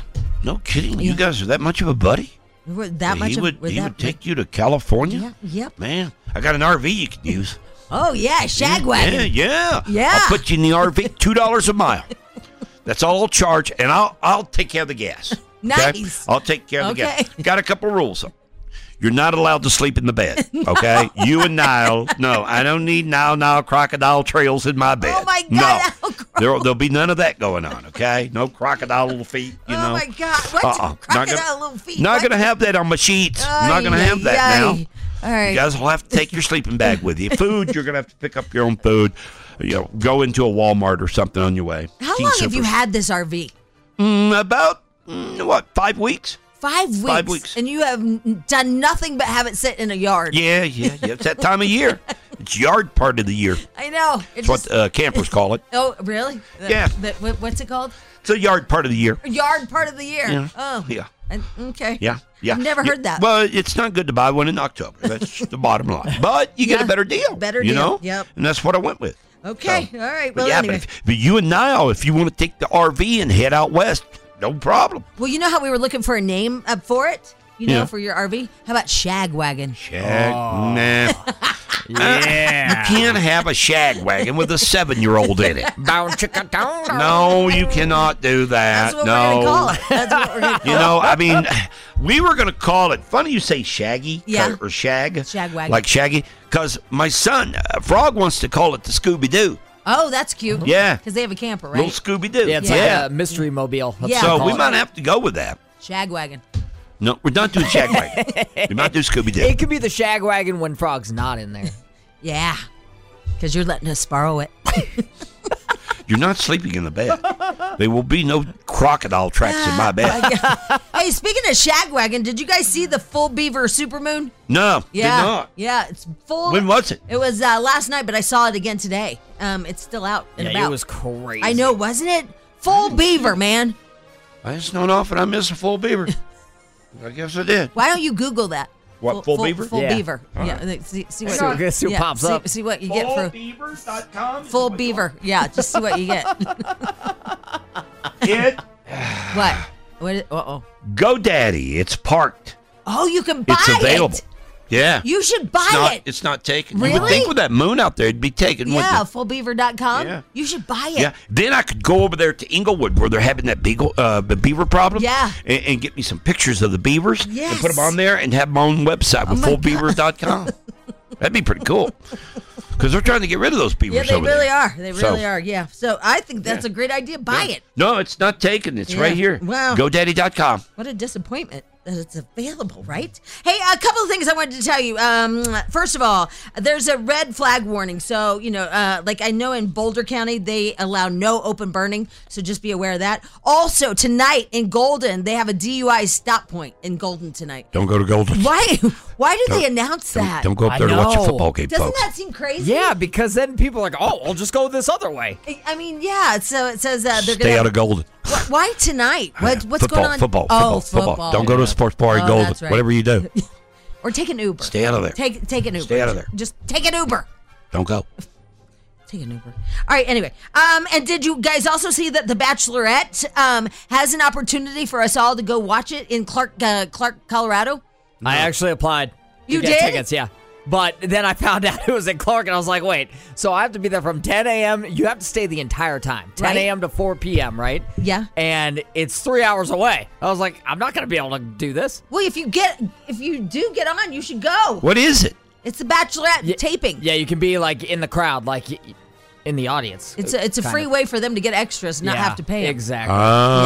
No kidding. You guys are that much of a buddy? We're that he much. would. Of, we're he that would take you to California. Yeah. Yep. Man, I got an R V you can use. Oh yeah, shag wagon. Yeah, yeah. Yeah. I'll put you in the R V. Two dollars a mile. That's all I'll charge, and I'll I'll take care of the gas. Okay? Nice. I'll take care of Okay. the gas. Got a couple rules. You're not allowed to sleep in the bed. Okay. You and Niall. No, I don't need Nile Nile crocodile trails in my bed. Oh my God, No. There, there'll be none of that going on. Okay. No crocodile little feet. You Oh know. my God! What? Uh-uh. Not Crocodile gonna- little feet. Not What? gonna have that on my sheets. Ay, not gonna have that ay, now. ay. All right. You guys will have to take your sleeping bag with you. Food, you're gonna have to pick up your own food. You know, go into a Walmart or something on your way. How King long have you Soopers. had this R V? Mm, about mm, what? Five weeks. Five weeks. Five weeks. And you have n- done nothing but have it sit in a yard. Yeah, yeah, yeah. It's that time of year. It's yard part of the year. I know. It's That's what uh, campers call it. Oh, really? The- Yeah. the- what- what's it called? It's a yard part of the year. Yard part of the year. Yeah. Oh. Yeah. And- okay. Yeah, yeah. I've never Yeah, heard that. Well, it's not good to buy one in October. That's the bottom line. But you get Yeah, a better deal. better you deal, know? yep. And that's what I went with. Okay. All right. But Well, yeah, anyway. but, if, but you and Niall, if you want to take the R V and head out west, no problem. Well, you know how we were looking for a name up for it? You know, Yeah. for your R V? How about Shag Wagon? Shag, Oh. nah. Yeah. You can't have a shag wagon with a seven-year-old in it. Bound chicka down. No, you cannot do that. That's what no. we're going to call it. That's what we're going to call You know, I mean, we were going to call it, funny you say Shaggy Yeah. or Shag. Shag wagon. Like Shaggy, because my son, uh, Frog, wants to call it the Scooby-Doo. Oh, that's cute. Yeah. Because they have a camper, right? Little Scooby-Doo. Yeah, it's yeah. like a mystery mobile. That's Yeah. what So they we call might it. have to go with that. Shag Wagon. No, we're not doing Shag wagon. We're not doing Scooby-Doo. It could be the shag wagon when Frog's not in there. Yeah. Because you're letting us borrow it. You're not sleeping in the bed. There will be no crocodile tracks in my bed. Hey, speaking of Shag Wagon, did you guys see the full beaver supermoon? No, Yeah. did not. Yeah, it's full. When was it? It was uh, last night, but I saw it again today. Um, It's still out and Yeah, about. it was crazy. I know, wasn't it? Full beaver, man. I just don't often I miss a full beaver. I guess I did. Why don't you Google that? What, full beaver? Full Yeah. beaver. All Yeah. right. and then See, see what, See what- see what yeah, pops see, up. See what you get for full beavers dot com. full beaver. Yeah, just see what you get. It. What? What? Uh oh. GoDaddy. It's parked. Oh, you can buy It's available. it. Yeah. You should buy it's not, it. It's not taken. You would Really? think with that moon out there, it'd be taken. Yeah, wouldn't it? full beaver dot com. Yeah. You should buy it. Yeah. Then I could go over there to Inglewood where they're having that beagle, uh, the beaver problem. Yeah. And, and get me some pictures of the beavers. Yes. And put them on there and have my own website with Oh my full beavers dot com. That'd be pretty cool. Because they're trying to get rid of those beavers Yeah, they over really there. are. They So- really are. Yeah. So I think that's a great idea. Buy it. No, it's not taken. It's Yeah. right here. Wow. GoDaddy dot com. What a disappointment that it's available, right? Hey, a couple of things I wanted to tell you. Um, first of all, there's a red flag warning. So, you know, uh, like I know in Boulder County, they allow no open burning. So just be aware of that. Also, tonight in Golden, they have a D U I stop point in Golden tonight. Don't go to Golden. Why? Why do they Don't- announce Don't, that? don't go up I there to watch a know. football game, Doesn't folks. that seem crazy? Yeah, because then people are like, oh, I'll just go this other way. I mean, yeah. So it says uh, they're Stay gonna. out of Golden. Wh- Why tonight? What, what's football, going on? football, oh, football, football, Don't go to a sports bar in Oh, Golden. that's right. Whatever you do, Or take an Uber. stay out of there. Take take an Uber. Stay out of there. Just take an Uber. Don't go. Take an Uber. All right. Anyway, um, and did you guys also see that The Bachelorette um has an opportunity for us all to go watch it in Clark, uh, Clark, Colorado? I actually applied. to You get did? Tickets, yeah. But then I found out it was in Clark, and I was like, wait, so I have to be there from ten a.m. You have to stay the entire time, ten a.m. to four p.m., right? Yeah. And it's three hours away. I was like, I'm not going to be able to do this. Well, if you get if you do get on, you should go. What is it? It's The Bachelorette taping. Yeah, you can be like in the crowd, like y- in the audience. It's a it's a kind free of. way for them to get extras, and not Yeah, have to pay 'em. Exactly.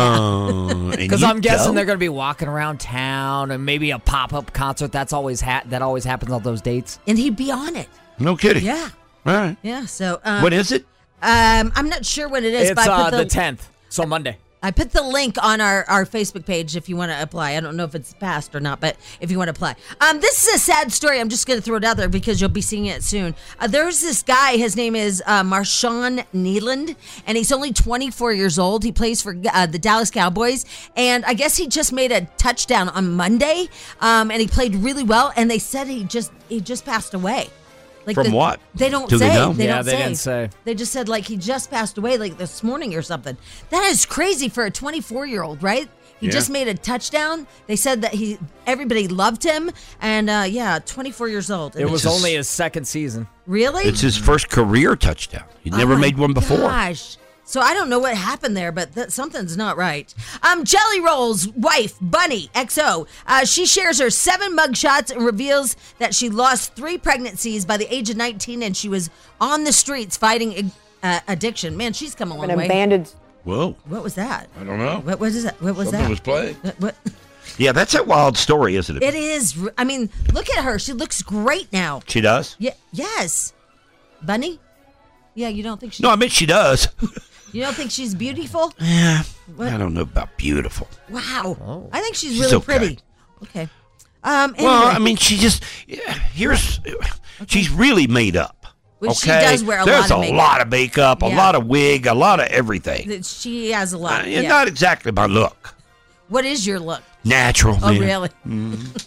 Oh. and Because you I'm guessing go? they're going to be walking around town and maybe a pop up concert. That's always ha- that always happens on those dates. And he'd be on it. No kidding. Yeah. All right. Yeah. So um, What is it? Um, I'm not sure what it is. It's but I uh, put the the tenth, so Monday. I put the link on our, our Facebook page if you want to apply. I don't know if it's passed or not, but if you want to apply. Um, this is a sad story. I'm just going to throw it out there because you'll be seeing it soon. Uh, there's this guy. His name is uh, Marshawn Neeland, and he's only twenty-four years old. He plays for uh, the Dallas Cowboys, and I guess he just made a touchdown on Monday, um, and he played really well. And they said he just he just passed away. Like From the- what? They don't Do say. they know? They Yeah, don't they say. didn't say. They just said like he just passed away like this morning or something. That is crazy for a twenty-four year old, right? He Yeah. just made a touchdown. They said that he everybody loved him, and uh, yeah, twenty-four years old. It was only his second season. Really? It's his first career touchdown. He never Oh my made one before. Gosh. So I don't know what happened there, but that, something's not right. Um, Jelly Roll's wife, Bunny X O, uh, she shares her seven mugshots and reveals that she lost three pregnancies by the age of nineteen, and she was on the streets fighting uh, addiction. Man, she's come a long An way. abandoned. Whoa. What was that? I don't know. What was that? What was Something that? was playing. What? what? Yeah, that's a wild story, isn't it? It is. I mean, look at her. She looks great now. She does? Yeah. Yes. Bunny. Yeah. You don't think she? No, I mean she does. You don't think she's beautiful? Yeah. What? I don't know about beautiful. Wow. I think she's, She's really okay. pretty. Okay. Um. Anyway. Well, I mean, she just yeah, here's she's really made up. Well, she okay, does wear a there's lot of a makeup. lot of makeup, a Yeah. lot of wig, a lot of everything. That She has a lot. Uh, yeah. Not exactly my look. What is your look? Natural. Oh, man. really? Mhm.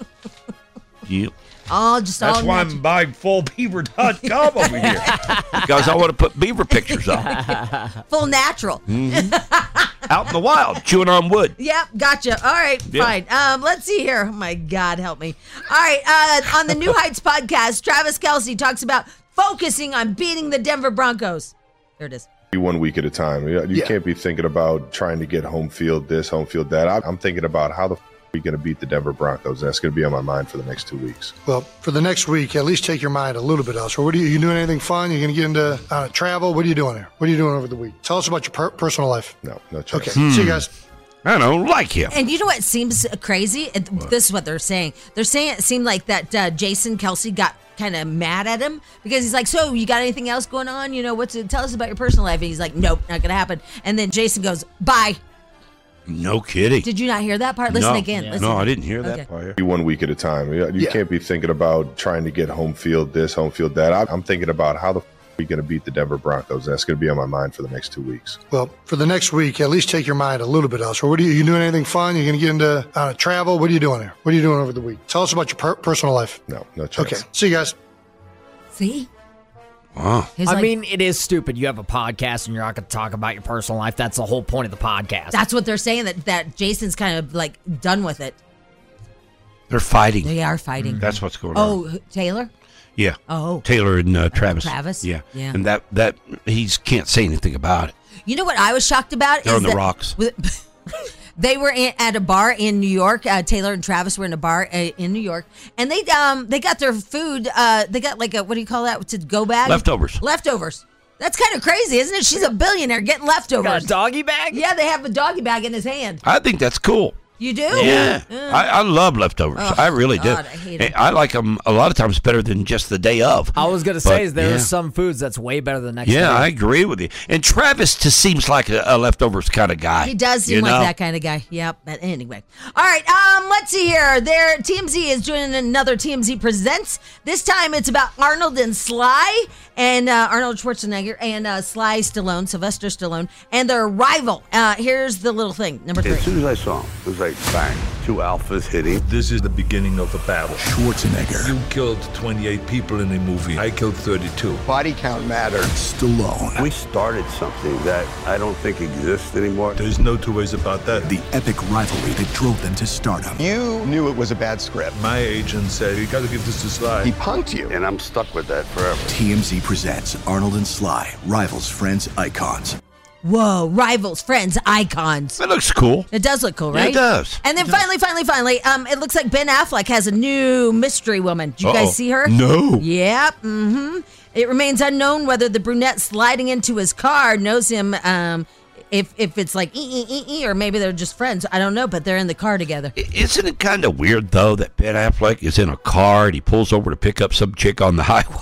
Yep. All just That's all. why natural. I'm buying full beaver dot com over here. Because I want to put beaver pictures up. Full natural. Mhm. Out in the wild, chewing on wood. Yep, gotcha. All right, Yeah. fine. Um, let's see here. Oh my God, help me. All right, uh, on the New Heights podcast, Travis Kelce talks about focusing on beating the Denver Broncos. There it is. One week at a time. You you Yeah. can't be thinking about trying to get home field this, home field that. I- I'm thinking about how the f- are we going to beat the Denver Broncos. That's going to be on my mind for the next two weeks. Well, for the next week, at least take your mind a little bit elsewhere. What are you, you doing anything fun? You going to get into uh, travel? What are you doing here? What are you doing over the week? Tell us about your per- personal life. No, no chance. Okay, see you guys. I don't like him. And you know what seems crazy? It- This is what they're saying. They're saying it seemed like that uh, Jason Kelce got kind of mad at him because he's like, "So you got anything else going on? You know, what's it? Tell us about your personal life." And he's like, "Nope, not gonna happen." And then Jason goes, "Bye." No kidding. Did you not hear that part? Listen no. again. Listen. No, I didn't hear that Okay. part. Be one week at a time. You, you Yeah. can't be thinking about trying to get home field this, home field that. I- I'm thinking about how the f- are we going to beat the Denver Broncos. That's going to be on my mind for the next two weeks. Well, for the next week, at least take your mind a little bit elsewhere. What are you, you doing anything fun? You going to get into uh, travel? What are you doing here? What are you doing over the week? Tell us about your per- personal life. No, no chance. Okay, see you guys. See? Wow. He's I like- mean, it is stupid. You have a podcast and you're not going to talk about your personal life. That's the whole point of the podcast. That's what they're saying. That that Jason's kind of like done with it. They're fighting. They are fighting. That's what's going on. Oh, Taylor. Yeah. Oh. Taylor and uh, Travis. Travis? Yeah. Yeah. And that that he can't say anything about it. You know what I was shocked about? They're is on the that rocks. with- They were in, at a bar in New York. Uh, Taylor and Travis were in a bar uh, in New York, and they um they got their food. Uh, they got like a what do you call that? To go bag Leftovers. Leftovers. That's kind of crazy, isn't it? She's a billionaire getting leftovers. Got a doggy bag? Yeah, they have a doggy bag in his hand. I think that's cool. You do? Yeah, I, I love leftovers. Oh, I really God, do. I hate And 'em. I like them a lot of times better than just the day of. I was going to But, say, is there yeah. are some foods that's way better than next Yeah, day. I agree with you. And Travis just seems like a, a leftovers kind of guy. He does seem you like know? that kind of guy. Yep. But anyway. All right. Um, let's see here. There T M Z is doing another T M Z Presents. This time it's about Arnold and Sly and uh, Arnold Schwarzenegger and uh, Sly Stallone, Sylvester Stallone, and their rival. Uh, here's the little thing. Number three. As soon as I saw him, it was like bang, two alphas hitting. This is the beginning of a battle. Schwarzenegger. You killed twenty-eight people in a movie. I killed thirty-two. Body count matters. Stallone. We started something that I don't think exists anymore. There's no two ways about that. The epic rivalry that drove them to stardom. You knew it was a bad script. My agent said, you gotta give this to Sly. He punked you. And I'm stuck with that forever. T M Z presents Arnold and Sly, rivals, friends, icons. Whoa, rivals, friends, icons. That looks cool. It does look cool, Yeah, right? it does. And then finally, finally, finally, um, it looks like Ben Affleck has a new mystery woman. Did you Uh-oh. guys see her? No. Yep. Mm-hmm. It remains unknown whether the brunette sliding into his car knows him. Um, if if it's like ee, ee, ee, ee, or maybe they're just friends. I don't know, but they're in the car together. Isn't it kind of weird, though, that Ben Affleck is in a car and he pulls over to pick up some chick on the highway?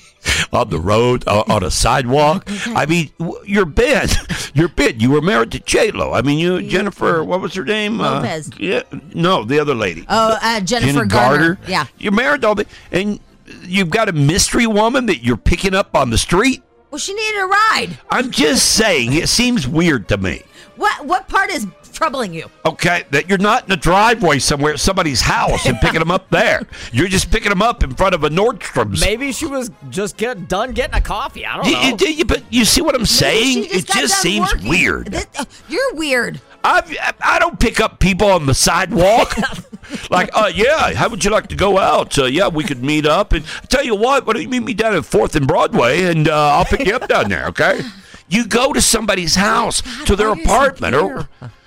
On the road, uh, on a sidewalk. I mean, w- you're Ben. You're Ben. You were married to J Lo. I mean, you Jennifer. What was her name? Lopez. Uh, yeah, no, the other lady. Oh, uh, Jennifer Jenny Garner. Garner. Yeah. You're married to all the, and you've got a mystery woman that you're picking up on the street. Well, she needed a ride. I'm just saying, it seems weird to me. What what part is troubling you? Okay, that you're not in a driveway somewhere at somebody's house and picking them up there. You're just picking them up in front of a Nordstrom's. Maybe she was just get done getting a coffee. I don't You- know. you- you- but you see what I'm saying? Maybe she It got just done seems working. weird. This- uh, you're weird. I've, I don't pick up people on the sidewalk. Like, uh, yeah, how would you like to go out? Uh, yeah, we could meet up. And I tell you what, why don't you meet me down at fourth and Broadway, and uh, I'll pick you up down there, okay? You go to somebody's house, God, to their apartment. Or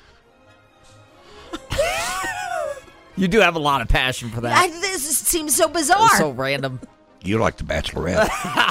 You do have a lot of passion for that. I, this seems so bizarre. It's so random. You're like the Bachelorette.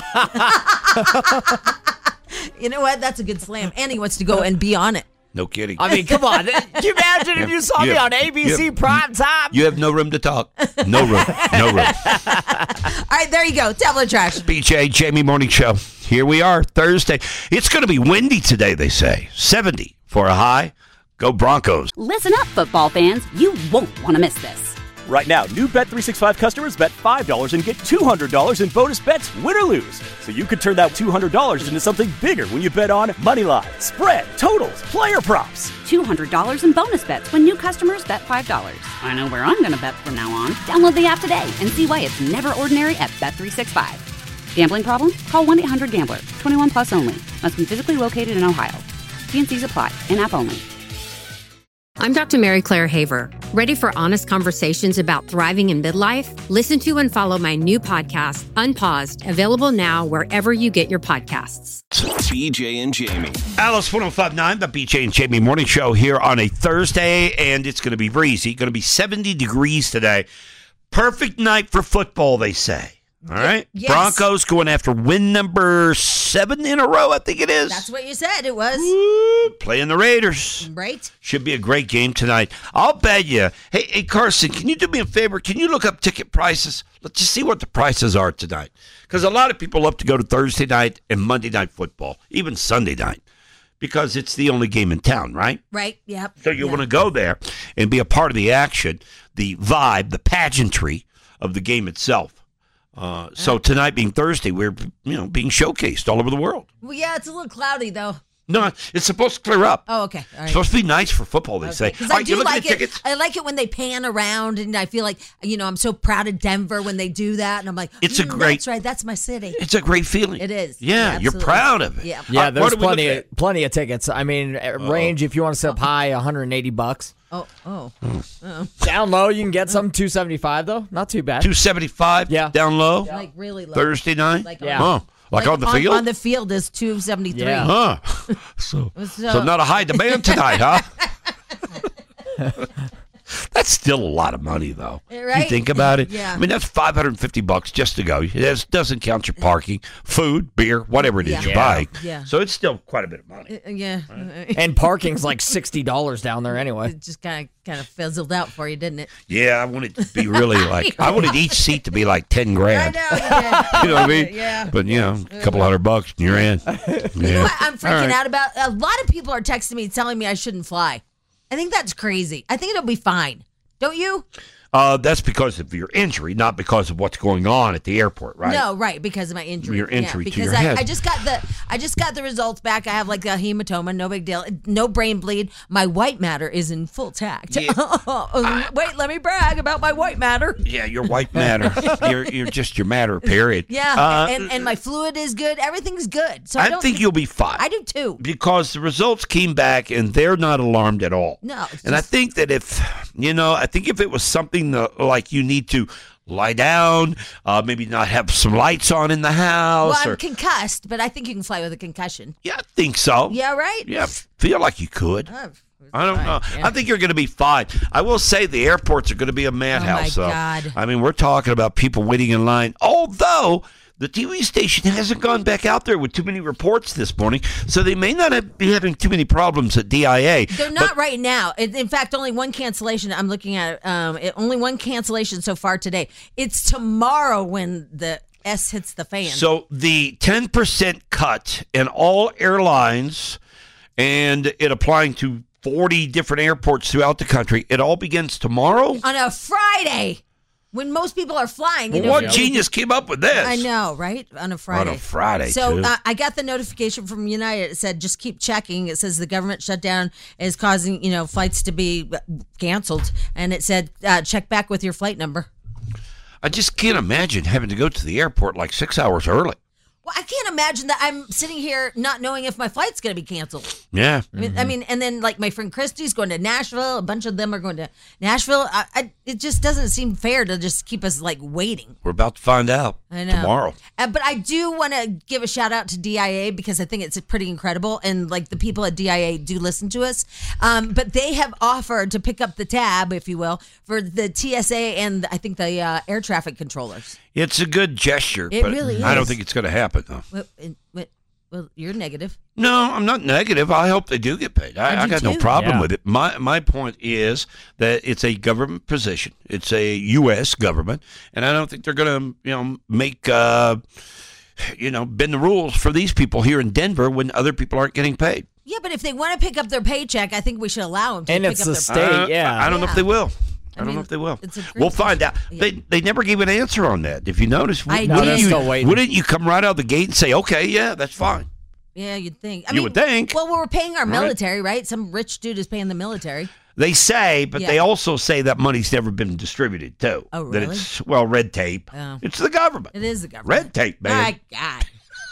You know what? That's a good slam. And he wants to go and be on it. No kidding. I mean, come on. Can you imagine if you saw you me have, on A B C have, prime time? You have no room to talk. No room. No room. All right, there you go. Tablet trash. B J, Jamie Morning Show. Here we are, Thursday. It's going to be windy today, they say. seventy for a high. Go Broncos. Listen up, football fans. You won't want to miss this. Right now, new Bet three sixty-five customers bet five dollars and get two hundred dollars in bonus bets, win or lose. So you could turn that two hundred dollars into something bigger when you bet on moneyline, spread, totals, player props. two hundred dollars in bonus bets when new customers bet five dollars. I know where I'm going to bet from now on. Download the app today and see why it's never ordinary at Bet three sixty-five. Gambling problem? Call one eight hundred gambler. twenty-one plus only. Must be physically located in Ohio. T and C's apply. In-app only. I'm Doctor Mary Claire Haver. Ready for honest conversations about thriving in midlife? Listen to and follow my new podcast, Unpaused, available now wherever you get your podcasts. B J and Jamie. Alice one oh five point nine, the B J and Jamie Morning Show here on a Thursday, and it's going to be breezy. Going to be seventy degrees today. Perfect night for football, they say. All right? Yes. Broncos going after win number seven in a row, I think it is. That's what you said it was. Woo, playing the Raiders. Right. Should be a great game tonight. I'll bet you. Hey, hey, Carson, can you do me a favor? Can you look up ticket prices? Let's just see what the prices are tonight. Because a lot of people love to go to Thursday night and Monday night football, even Sunday night, because it's the only game in town, right? Right, yep. So you yep. want to go there and be a part of the action, the vibe, the pageantry of the game itself. Uh, so tonight being Thursday, we're you know being showcased all over the world. Well, yeah, it's a little cloudy though. No, it's supposed to clear up. Oh, okay. All right. It's supposed to be nice for football, they Okay. say. Because All I right, do you look at like the it. tickets? I like it when they pan around, and I feel like you know I'm so proud of Denver when they do that, and I'm like, It's a "Mm, great- That's right. That's my city. It's a great feeling. It is. Yeah, you're absolutely. proud of it. Yeah. Yeah, Uh, what there's do we look plenty at? of, plenty of tickets. I mean, uh, range, if you want to set up high, one hundred eighty bucks. Oh, oh. oh. Down low, you can get some two seventy-five though. Not too bad. two seventy-five Yeah. down low? Like really low. Thursday night? Like Yeah. Huh. Like, on the field? On the field is two seventy three. Yeah. Huh. so, So- so not a high demand tonight, huh? That's still a lot of money, though. You Right? think about it. Yeah. I mean, that's five hundred fifty bucks just to go. It doesn't count your parking, food, beer, whatever it is Yeah. you're Yeah. buying. Yeah. So it's still quite a bit of money. Uh, Yeah. And parking's like sixty dollars down there anyway. It just kind of kind of fizzled out for you, didn't it? Yeah, I wanted to be really like, I wanted each seat to be like ten I grand. know. You, did. You know what I mean? Yeah. But, you know, a couple hundred bucks and you're in. Yeah. You know what I'm freaking All right. out about? A lot of people are texting me telling me I shouldn't fly. I think that's crazy. I think it'll be fine. Don't you? Uh, that's because of your injury, not because of what's going on at the airport, right? No, right, because of my injury. Your injury yeah, to because your I, head. I just got the I just got the results back. I have like a hematoma, no big deal. No brain bleed. My white matter is in full tact. Wait, let me brag about my white matter. Yeah, your white matter. you're you're just your matter, period. Yeah, Uh, and, and my fluid is good. Everything's good. So I, I don't think you'll be fine. I do too. Because the results came back and they're not alarmed at all. No, it's And I just- think that if, you know, I think if it was something that, like you need to lie down, uh, maybe not have some lights on in the house. Well, I'm or, concussed, but I think you can fly with a concussion. yeah, I think so. Yeah, right? Yeah, feel like you could. Oh, I don't know. yeah. I think you're going to be fine. I will say the airports are going to be a madhouse. Oh, my though. God. I mean, we're talking about people waiting in line. Although the T V station hasn't gone back out there with too many reports this morning, so they may not have, be having too many problems at D I A. They're not right now. In in fact, only one cancellation. I'm looking at it. Um, it, only one cancellation so far today. It's tomorrow when the S hits the fan. So the ten percent cut in all airlines and it applying to forty different airports throughout the country, it all begins tomorrow? on a Friday, when most people are flying. You Well, know, what you- genius came up with this? I know, right? On a Friday. Friday, So too. uh, I got the notification from United. It said, just keep checking. It says the government shutdown is causing, you know, flights to be canceled. And it said, uh, check back with your flight number. I just can't imagine having to go to the airport like six hours early. Well, I can't imagine that I'm sitting here not knowing if my flight's going to be canceled. Yeah. I mean, I mean, and then like my friend Christy's going to Nashville. A bunch of them are going to Nashville. I, I, it just doesn't seem fair to just keep us like waiting. We're about to find out I know. tomorrow. Uh, but I do want to give a shout out to D I A because I think it's pretty incredible. And like the people at D I A do listen to us. Um, but they have offered to pick up the tab, if you will, for the T S A and I think the uh, air traffic controllers. It's a good gesture, It but really I don't is. think it's going to happen, though. Well, and- well, well, you're negative. No, I'm not negative. I hope they do get paid. I, I I do got no too. problem Yeah. with it. My my point is that it's a government position. It's a U S government, and I don't think they're going to, you know, make, uh, you know, bend the rules for these people here in Denver when other people aren't getting paid. Yeah, but if they want to pick up their paycheck, I think we should allow them to And pick it's up the their state, paycheck. Uh, yeah. I, I don't know if they will. I, don't mean, know if they will. it's a great We'll find out. Yeah. They they never gave an answer on that. If you notice, I wouldn't, did. you, Still waiting. wouldn't you come right out of the gate and say, okay, yeah, that's fine? Yeah, you'd think. I You mean, would think. Well, we're paying our Right. military, right? Some rich dude is paying the military. They say, but Yeah. they also say that money's never been distributed, too. Oh, That really? it's, well, red tape. Oh. It's the government. It is the government. Red tape, man. My God.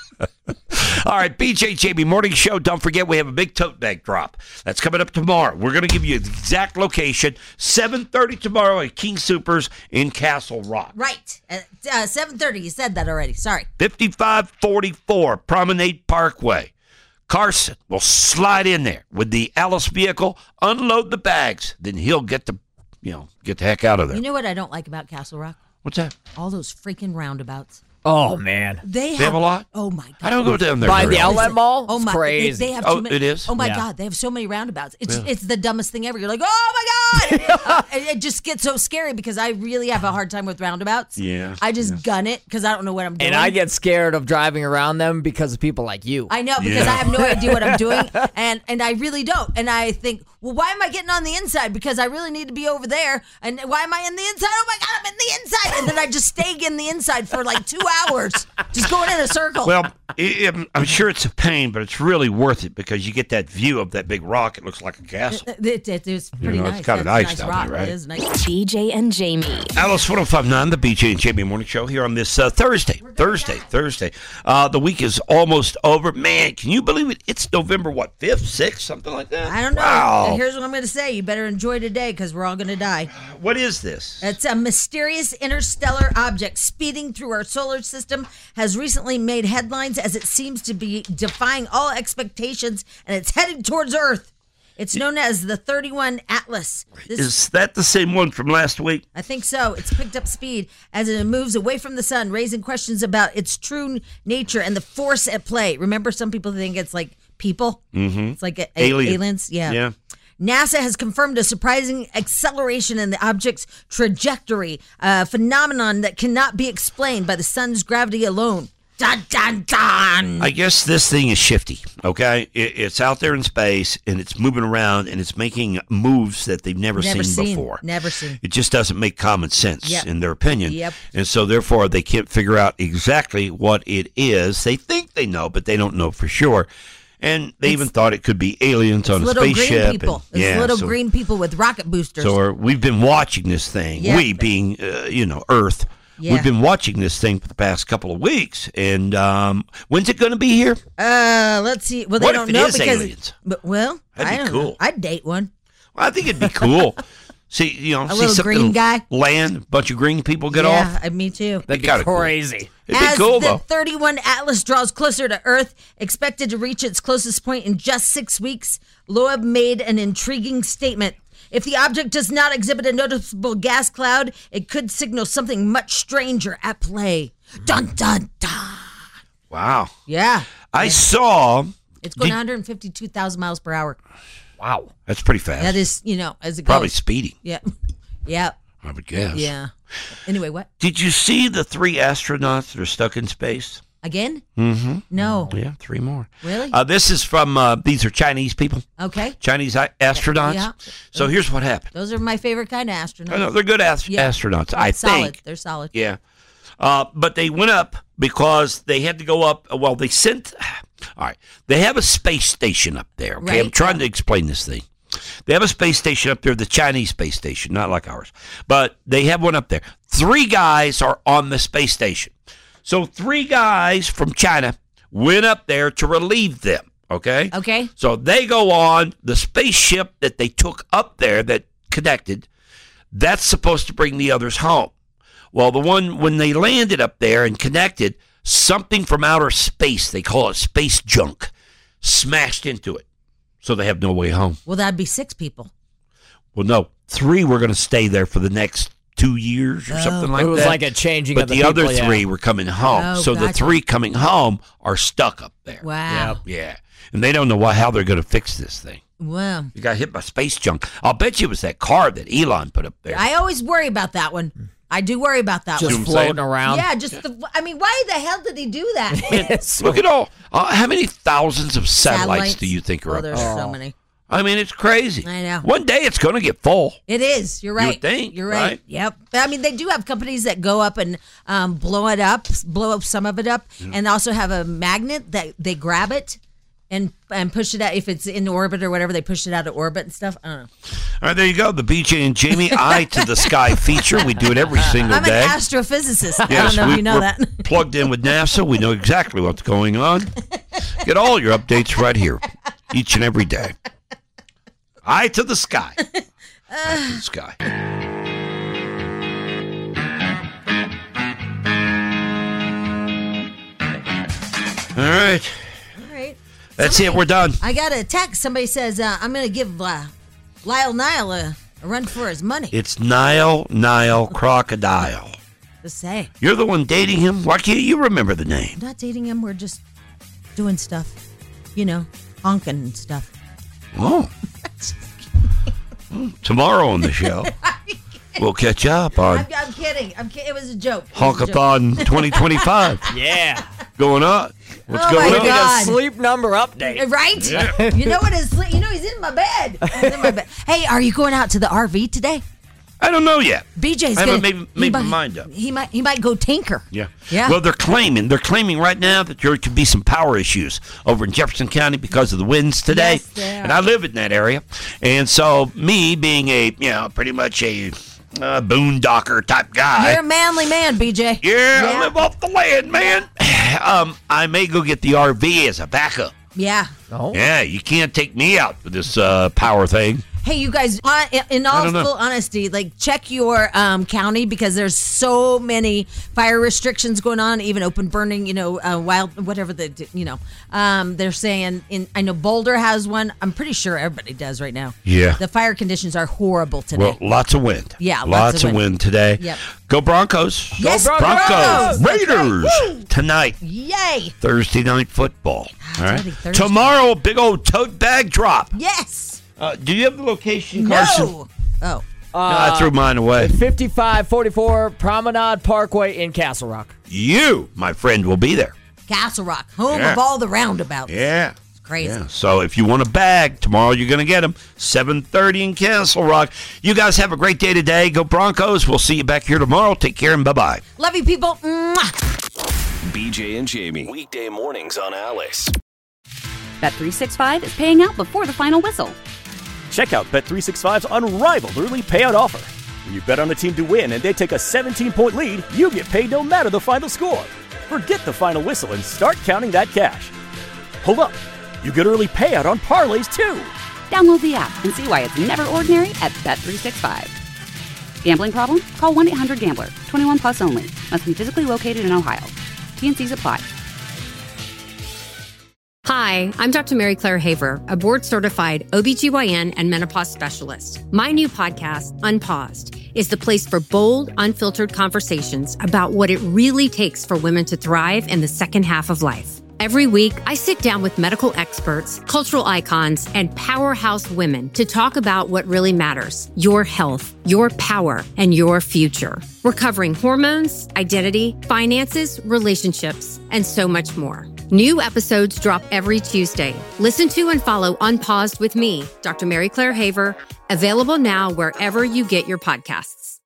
All right, B J Jamie Morning Show. Don't forget, we have a big tote bag drop. That's coming up tomorrow. We're going to give you the exact location, seven thirty tomorrow at King Soopers in Castle Rock. Right. At uh, seven thirty. You said that already. Sorry. fifty-five forty-four Promenade Parkway. Carson will slide in there with the Alice vehicle, unload the bags, then he'll get the, you know, get the heck out of there. You know what I don't like about Castle Rock? What's that? All those freaking roundabouts. Oh, man. They have, They have a lot? Oh, my God. I don't go down there. By very the often. outlet mall? Oh It's my! crazy. They, they have Oh, too many, it is? Oh my Yeah. God! They have so many roundabouts. It's Yeah. it's the dumbest thing ever. You're like, oh my God! uh, it, it just gets so scary because I really have a hard time with roundabouts. Yeah, I just gun it because I don't know what I'm doing. And I get scared of driving around them because of people like you. I know because Yeah. I have no idea what I'm doing, and and I really don't. And I think, well, why am I getting on the inside? Because I really need to be over there. And why am I in the inside? Oh my God, I'm in the inside. And then I just stay in the inside for like two hours, just going in a circle. Well, i I'm I'm sure it's a pain, but it's really worth it because you get that view of that big rock. It looks like a castle. It, it, it's pretty know, it's nice. kinda That's nice a nice down rock. there, right? It is nice. B J and Jamie. Alice one oh five point nine, the B J and Jamie Morning Show here on this uh, Thursday. Thursday, Thursday. Uh, the week is almost over. Man, can you believe it? It's November, what, fifth, sixth, something like that? I don't know. Wow. Here's what I'm going to say. You better enjoy today because we're all going to die. What is this? It's a mysterious interstellar object speeding through our solar system has recently made headlines as it seems to be defying all expectations and it's headed towards Earth. It's known as the thirty-one Atlas. This, Is that the same one from last week? I think so. It's picked up speed as it moves away from the sun, raising questions about its true nature and the force at play. Remember, some people think it's like people. Mm-hmm. It's like a, a- Alien. aliens. Yeah. Yeah. NASA has confirmed a surprising acceleration in the object's trajectory, a phenomenon that cannot be explained by the sun's gravity alone. Dun, dun, dun. I guess this thing is shifty, okay? It, it's out there in space, and it's moving around, and it's making moves that they've never, Never seen, seen. before. Never seen. It just doesn't make common sense, Yep. in their opinion. Yep. And so, therefore, they can't figure out exactly what it is. They think they know, but they don't know for sure. And they It's- even thought it could be aliens on a Little spaceship. green people. and- It's yeah, little so- green people with rocket boosters. So are- we've been watching this thing. Yeah. We being, uh, you know, Earth. Yeah. We've been watching this thing for the past couple of weeks. And um, when's it going to be here? uh, let's see. Well, they What if don't it know is because. aliens? But well, That'd I be don't cool. know. I'd date one. Well, I think it'd be cool. see, you know, A see little something green guy? land, a bunch of green people get yeah, off. uh, me too. That'd be kinda cool. crazy. It'd be As cool the though. thirty-one Atlas draws closer to Earth, expected to reach its closest point in just six weeks, Loeb made an intriguing statement. If the object does not exhibit a noticeable gas cloud, it could signal something much stranger at play. Dun, dun, dun. Wow. Yeah. I saw. It's going Did- one hundred fifty-two thousand miles per hour. Wow. That's pretty fast. That is, you know, as it Probably goes. speeding, Yeah. Yeah. I would guess. Yeah. Anyway, what? Did you see the three astronauts that are stuck in space? Again? Mm-hmm. No. Yeah, three more. Really? Uh, this is from, uh, these are Chinese people, Okay. Chinese I- astronauts. Yeah. So here's what happened. Those are my favorite kind of astronauts. I know, they're good ast- Yeah. astronauts, I solid. think. They're solid. Yeah. Uh, but they went up because they had to go up. Well, they sent. All right. They have a space station up there. Okay. I'm Right. trying to explain this thing. They have a space station up there, the Chinese space station, not like ours. But they have one up there. Three guys are on the space station. So three guys from China went up there to relieve them. Okay? Okay. So they go on the spaceship that they took up there that connected. That's supposed to bring the others home. Well, the one, when they landed up there and connected, something from outer space, they call it space junk, smashed into it. So they have no way home. Well, that'd be six people. Well, no, three were going to stay there for the next two years or Oh. something like that. It was like a changing But of the the other people, yeah. three were coming home. Oh, so the gotcha. three coming home are stuck up there. Wow. Yeah. And they don't know why, how they're going to fix this thing. Wow. You got hit by space junk. I'll bet you it was that car that Elon put up there. I always worry about that one. I do worry about that Just one. floating around. Yeah, just the, I mean, why the hell did he do that? Look at all. Uh, how many thousands of satellites, Satellites. do you think are Oh, up there's there? so many. I mean, it's crazy. I know. One day it's going to get full. It is. You're You would right. think, You're right. right? Yep. I mean, they do have companies that go up and um, blow it up, blow up some of it up, and also have a magnet that they grab it and and push it out. If it's in orbit or whatever, they push it out of orbit and stuff. I don't know. All right, there you go. The B J and Jamie Eye to the Sky feature. We do it every single I'm day. an astrophysicist. I Yes, don't know we, if you know we're that. plugged in with NASA. We know exactly what's going on. Get all your updates right here, each and every day. Eye to the sky. Eye to the sky. All right. All right. That's it. We're done. I got a text. Somebody says, uh, I'm going to give uh, Lyle Nile a, a run for his money. It's Nile, Nile, Crocodile. Just say. You're the one dating him? Why can't you remember the name? I'm not dating him. We're just doing stuff. You know, honking and stuff. Oh. Tomorrow on the show, we'll catch up on I'm, I'm kidding. I'm kidding. It was a joke. It was a joke. Honkathon twenty twenty-five. Yeah. Going on. What's Oh, going my on? God. Sleep number update. Right? Yeah. You know what is? You know he's in my bed. He's in my bed. Hey, are you going out to the R V today? I don't know yet. B J's I gonna haven't made, he made my might- mind up. He might. He might go tinker. Yeah. Yeah. Well, they're claiming they're claiming right now that there could be some power issues over in Jefferson County because of the winds today. Yes, there are. And I live in that area, and so me being a you know pretty much a uh, boondocker type guy. You're a manly man, B J. Yeah, I live off the land, man. Um, I may go get the R V as a backup. Yeah. Oh. Yeah, you can't take me out with this uh, power thing. Hey, you guys, uh, in all don't know. full honesty, like check your um, county because there's so many fire restrictions going on, even open burning, you know, uh, wild, whatever the, you know, um, they're saying in, I know Boulder has one. I'm pretty sure everybody does right now. Yeah. The fire conditions are horrible today. Well, lots of wind. Yeah, lots, lots of of wind. wind today. Yep. Go Broncos. Yes, Go Broncos. Broncos. That's Raiders right. Woo. tonight. Yay. Thursday night football. All right. already Thursday. Tomorrow, big old tote bag drop. Yes. Uh, do you have the location, Carson? No. Oh. No, I threw mine away. fifty-five forty-four Promenade Parkway in Castle Rock. You, my friend, will be there. Castle Rock, home Yeah. of all the roundabouts. Yeah. It's crazy. Yeah. So if you want a bag, tomorrow you're going to get them. seven thirty in Castle Rock. You guys have a great day today. Go Broncos. We'll see you back here tomorrow. Take care and bye-bye. Love you, people. Mwah. B J and Jamie. Weekday mornings on Alice. Bet three sixty-five is paying out before the final whistle. Check out Bet three sixty-five's unrivaled early payout offer. When you bet on a team to win and they take a seventeen-point lead, you get paid no matter the final score. Forget the final whistle and start counting that cash. Hold up. You get early payout on parlays, too. Download the app and see why it's never ordinary at Bet three sixty-five. Gambling problem? Call one eight hundred gambler. twenty-one plus only. Must be physically located in Ohio. T N Cs apply. Hi, I'm Doctor Mary Claire Haver, a board-certified O B G Y N and menopause specialist. My new podcast, Unpaused, is the place for bold, unfiltered conversations about what it really takes for women to thrive in the second half of life. Every week, I sit down with medical experts, cultural icons, and powerhouse women to talk about what really matters: your health, your power, and your future. We're covering hormones, identity, finances, relationships, and so much more. New episodes drop every Tuesday. Listen to and follow Unpaused with me, Doctor Mary Claire Haver, available now wherever you get your podcasts.